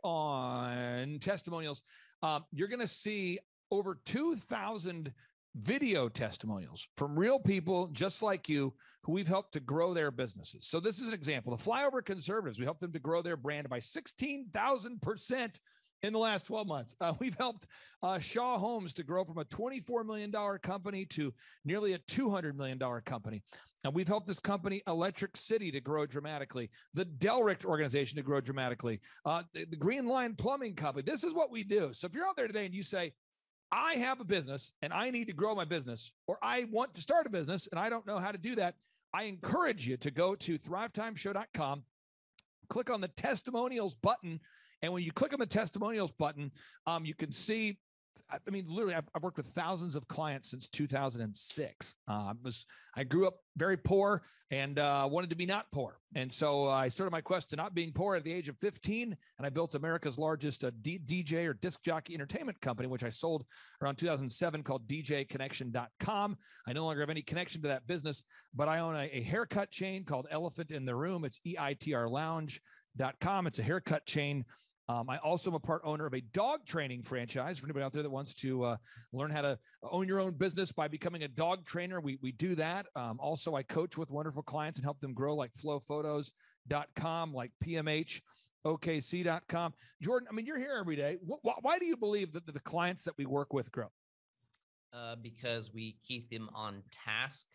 on testimonials, um, you're going to see over two thousand video testimonials from real people just like you who we've helped to grow their businesses. So this is an example. The Flyover Conservatives, we helped them to grow their brand by sixteen thousand percent in the last twelve months. Uh, we've helped uh, Shaw Homes to grow from a twenty-four million dollars company to nearly a two hundred million dollars company. And we've helped this company, Electric City, to grow dramatically, the Delricht organization to grow dramatically, uh, the, the Green Line Plumbing Company. This is what we do. So if you're out there today and you say, I have a business and I need to grow my business, or I want to start a business and I don't know how to do that, I encourage you to go to thrive time show dot com, click on the testimonials button. And when you click on the testimonials button, um, you can see, I mean, literally, I've, I've worked with thousands of clients since two thousand six. Uh, I was, I grew up very poor and uh, wanted to be not poor. And so uh, I started my quest to not being poor at the age of fifteen. And I built America's largest uh, D- DJ or disc jockey entertainment company, which I sold around two thousand seven, called D J connection dot com. I no longer have any connection to that business, but I own a, a haircut chain called Elephant in the Room. It's E I T R lounge dot com. It's a haircut chain. Um, I also am a part owner of a dog training franchise. For anybody out there that wants to uh, learn how to own your own business by becoming a dog trainer, we we do that. Um, also, I coach with wonderful clients and help them grow, like flow photos dot com, like P M H O K C dot com. Jordan, I mean, you're here every day. Wh- why do you believe that the clients that we work with grow? Uh, because we keep them on task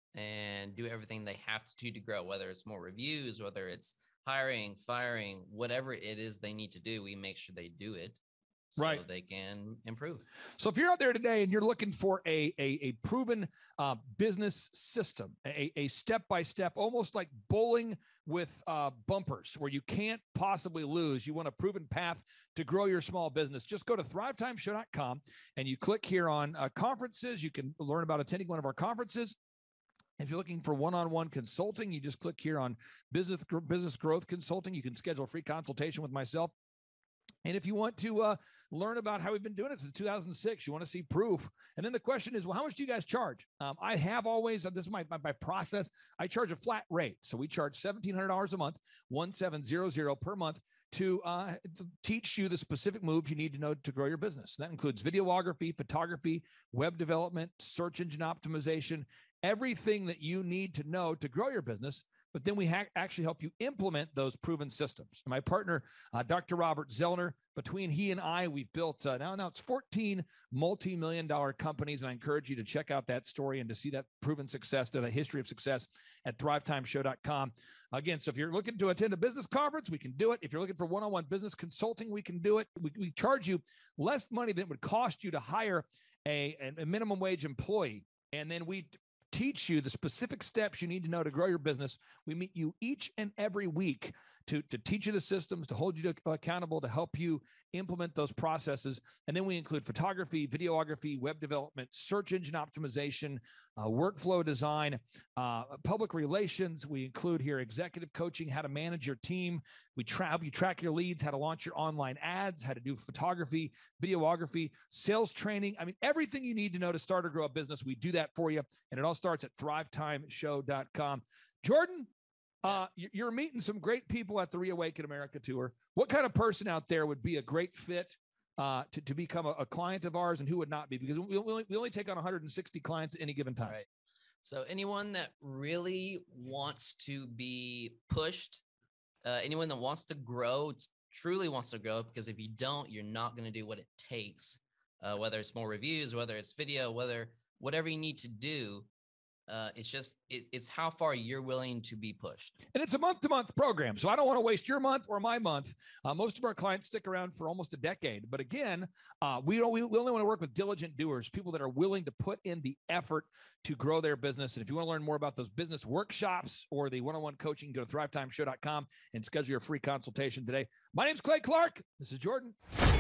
and do everything they have to do to grow, whether it's more reviews, whether it's hiring, firing, whatever it is they need to do, we make sure they do it so right. they can improve. So if you're out there today and you're looking for a, a, a proven uh, business system, a, a step-by-step, almost like bowling with uh, bumpers where you can't possibly lose, you want a proven path to grow your small business, just go to thrive time show dot com and you click here on uh, conferences. You can learn about attending one of our conferences. If you're looking for one-on-one consulting, you just click here on business business growth consulting. You can schedule a free consultation with myself. And if you want to uh, learn about how we've been doing it since two thousand six, you want to see proof. And then the question is, well, how much do you guys charge? Um, I have always, uh, this is my, my, my process. I charge a flat rate. So we charge seventeen hundred dollars a month, seventeen hundred per month to, uh, to teach you the specific moves you need to know to grow your business. And that includes videography, photography, web development, search engine optimization, everything that you need to know to grow your business. But then we ha- actually help you implement those proven systems. And my partner, uh, Doctor Robert Zellner, between he and I, we've built uh, now, now it's fourteen multi-million dollar companies. And I encourage you to check out that story and to see that proven success, to the history of success at thrive time show dot com. Again, so if you're looking to attend a business conference, we can do it. If you're looking for one-on-one business consulting, we can do it. We, we charge you less money than it would cost you to hire a, a minimum wage employee. And then we teach you the specific steps you need to know to grow your business. We meet you each and every week to, to teach you the systems, to hold you to, accountable, to help you implement those processes. And then we include photography, videography, web development, search engine optimization, uh, workflow design, uh, public relations. We include here executive coaching, how to manage your team. We tra- help you track your leads, how to launch your online ads, how to do photography, videography, sales training. I mean, everything you need to know to start or grow a business, we do that for you. And it all starts at thrive time show dot com. Jordan, uh, you're meeting some great people at the Reawaken America Tour. What kind of person out there would be a great fit uh, to, to become a, a client of ours, and who would not be? Because we only, we only take on one hundred sixty clients at any given time. Right. So anyone that really wants to be pushed, uh, anyone that wants to grow, truly wants to grow, because if you don't, you're not going to do what it takes, uh, whether it's more reviews, whether it's video, whether whatever you need to do. Uh, it's just, it, it's how far you're willing to be pushed. And it's a month-to-month program, so I don't want to waste your month or my month. Uh, most of our clients stick around for almost a decade. But again, uh, we, don't, we, we only want to work with diligent doers, people that are willing to put in the effort to grow their business. And if you want to learn more about those business workshops or the one-on-one coaching, go to thrive time show dot com and schedule your free consultation today. My name's Clay Clark. This is Jordan.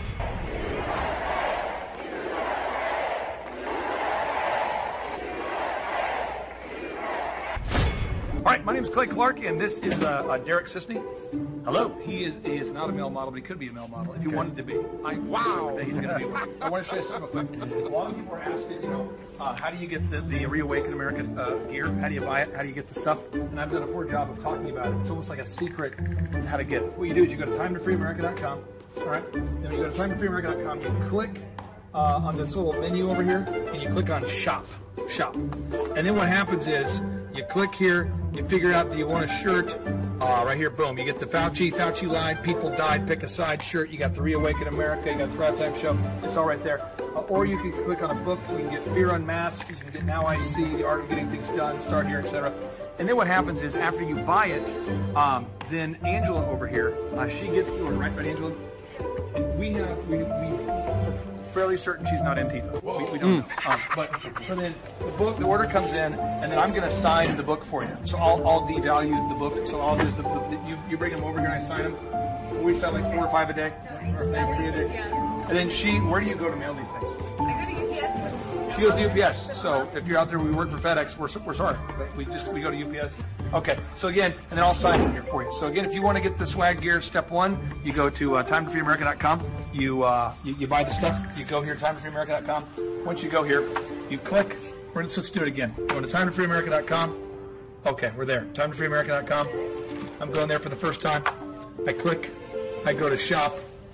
All right, my name is Clay Clark, and this is uh, uh, Derek Sisney. Hello. He is he is not a male model, but he could be a male model if he okay. wanted to be. I, wow. He's going to be one. I want to show you something real quick. A lot of people are asking, you know, uh, how do you get the, the Reawaken America uh, gear? How do you buy it? How do you get the stuff? And I've done a poor job of talking about it. It's almost like a secret how to get it. What you do is you go to time to free america dot com. All right. Then you go to time to free america dot com. You click uh, on this little menu over here, and you click on Shop. Shop. And then what happens is you click here, you figure out, do you want a shirt? Uh, right here, boom. You get the Fauci, Fauci lied, people died, pick a side shirt. You got the Reawaken America, you got the Thrive Time Show. It's all right there. Uh, or you can click on a book. You can get Fear Unmasked. You can get Now I See, The Art of Getting Things Done, Start Here, et cetera. And then what happens is after you buy it, um, then Angela over here, uh, she gets to it, right, right, Angela? And we have, we, we, fairly certain she's not Antifa. We, we don't mm. know. Um, but so then the book, the order comes in, and then I'm going to sign the book for you. So I'll, I'll devalue the book. So I'll just the, the, you, you bring them over here and I sign them. We sell like four or five a day, or maybe three a day. Yeah. And then she, where do you go to mail these things? I go to U P S. She goes to U P S. So if you're out there, we work for FedEx. We're, we're sorry, but we just we go to U P S. Okay. So again, and then I'll sign it here for you. So again, if you want to get the swag gear, step one, you go to uh, time to free america dot com. You, uh, you you buy the stuff. You go here, time to free america dot com. Once you go here, you click. Let's let's do it again. Go to time to free america dot com. Okay, we're there. time to free america dot com. I'm going there for the first time. I click. I go to shop.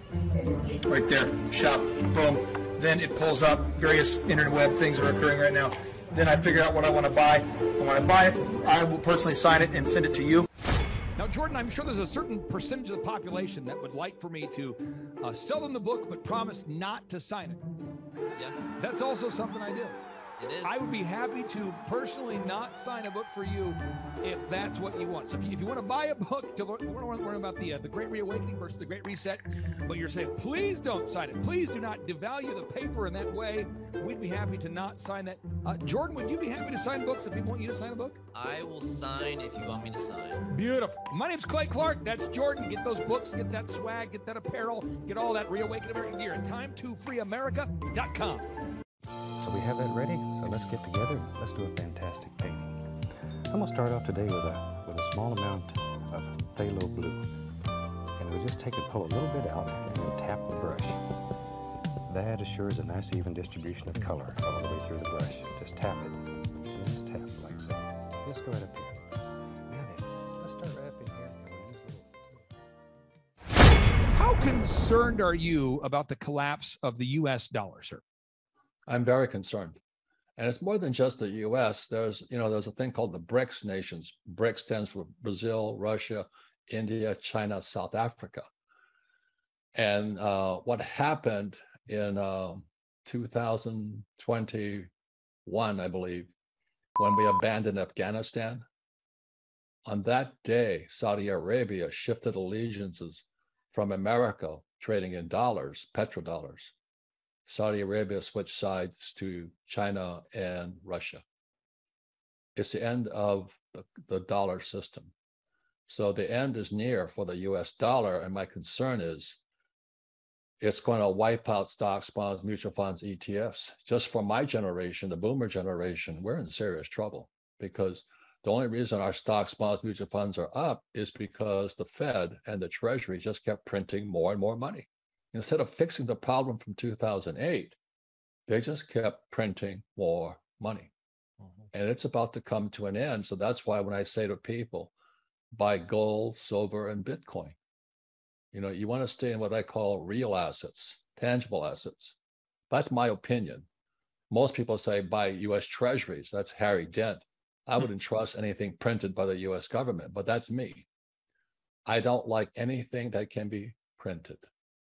Right there. Shop. Boom. Then it pulls up various interweb things that are occurring right now. Then I figure out what I want to buy. And when I buy it, I will personally sign it and send it to you. Now, Jordan, I'm sure there's a certain percentage of the population that would like for me to uh, sell them the book, but promise not to sign it. Yeah. That's also something I do. It is. I would be happy to personally not sign a book for you if that's what you want. So if you, if you want to buy a book to learn, learn, learn about the uh, the Great Reawakening versus the Great Reset, but you're saying, please don't sign it. Please do not devalue the paper in that way. We'd be happy to not sign that. Uh, Jordan, would you be happy to sign books if people want you to sign a book? I will sign if you want me to sign. Beautiful. My name's Clay Clark. That's Jordan. Get those books, get that swag, get that apparel, get all that Reawaken American gear at time to free america dot com. So we have that ready, so let's get together and let's do a fantastic painting. I'm going to start off today with a, with a small amount of phthalo blue. And we just take and pull a little bit out and then tap the brush. That assures a nice even distribution of color all the way through the brush. Just tap it. Just tap like so. Just go ahead up here. Now then, let's start wrapping here. How concerned are you about the collapse of the U S dollar, sir? I'm very concerned. And it's more than just the U S. There's, you know, there's a thing called the BRICS nations. BRICS stands for Brazil, Russia, India, China, South Africa. And uh, what happened in uh, two thousand twenty-one, I believe, when we abandoned Afghanistan, on that day, Saudi Arabia shifted allegiances from America trading in dollars, petrodollars. Saudi Arabia switched sides to China and Russia. It's the end of the, the dollar system. So the end is near for the U S dollar, and my concern is it's going to wipe out stocks, bonds, mutual funds, E T Fs. Just for my generation, the boomer generation, we're in serious trouble because the only reason our stocks, bonds, mutual funds are up is because the Fed and the Treasury just kept printing more and more money. Instead of fixing the problem from two thousand eight, they just kept printing more money. Mm-hmm. And it's about to come to an end. So that's why when I say to people, buy gold, silver, and Bitcoin. You know, you want to stay in what I call real assets, tangible assets. That's my opinion. Most people say buy U S Treasuries. That's Harry Dent. I wouldn't trust anything printed by the U S government, but that's me. I don't like anything that can be printed.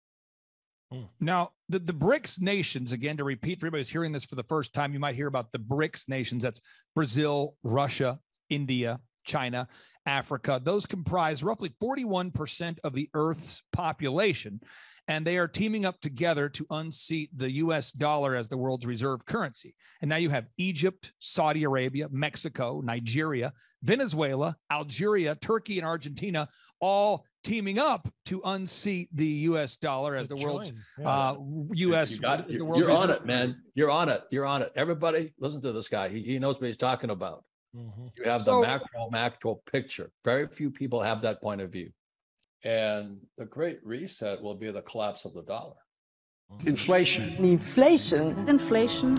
Now, the, the BRICS nations, again, to repeat for everybody who's hearing this for the first time, you might hear about the BRICS nations. That's Brazil, Russia, India, China, Africa. Those comprise roughly forty-one percent of the Earth's population, and they are teaming up together to unseat the U S dollar as the world's reserve currency. And now you have Egypt, Saudi Arabia, Mexico, Nigeria, Venezuela, Algeria, Turkey, and Argentina all teaming up to unseat the U S dollar as the world's uh, U S. You got, the you're world's you're on reserve it, man. currency. You're on it. You're on it. Everybody, listen to this guy. He, he knows what he's talking about. Mm-hmm. You have the So- macro, macro picture. Very few people have that point of view. And the Great Reset will be the collapse of the dollar. Inflation. Inflation. Inflation.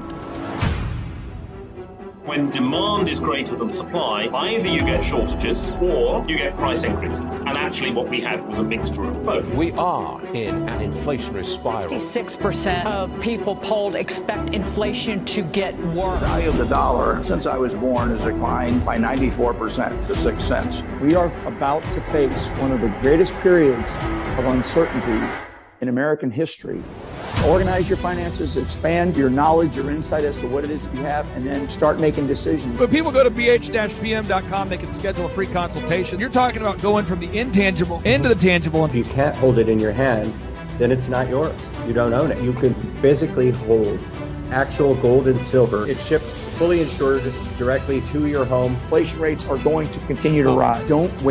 When demand is greater than supply, either you get shortages or you get price increases. And actually what we had was a mixture of both. We are in an inflationary spiral. sixty-six percent of people polled expect inflation to get worse. The value of the dollar since I was born has declined by ninety-four percent to six cents. We are about to face one of the greatest periods of uncertainty in American history. Organize your finances, expand your knowledge, your insight as to what it is that you have, and then start making decisions. When people go to b h dash p m dot com, they can schedule a free consultation. You're talking about going from the intangible into the tangible. If you can't hold it in your hand, then it's not yours. You don't own it. You can physically hold actual gold and silver. It ships fully insured directly to your home. Inflation rates are going to continue to rise. Don't wait.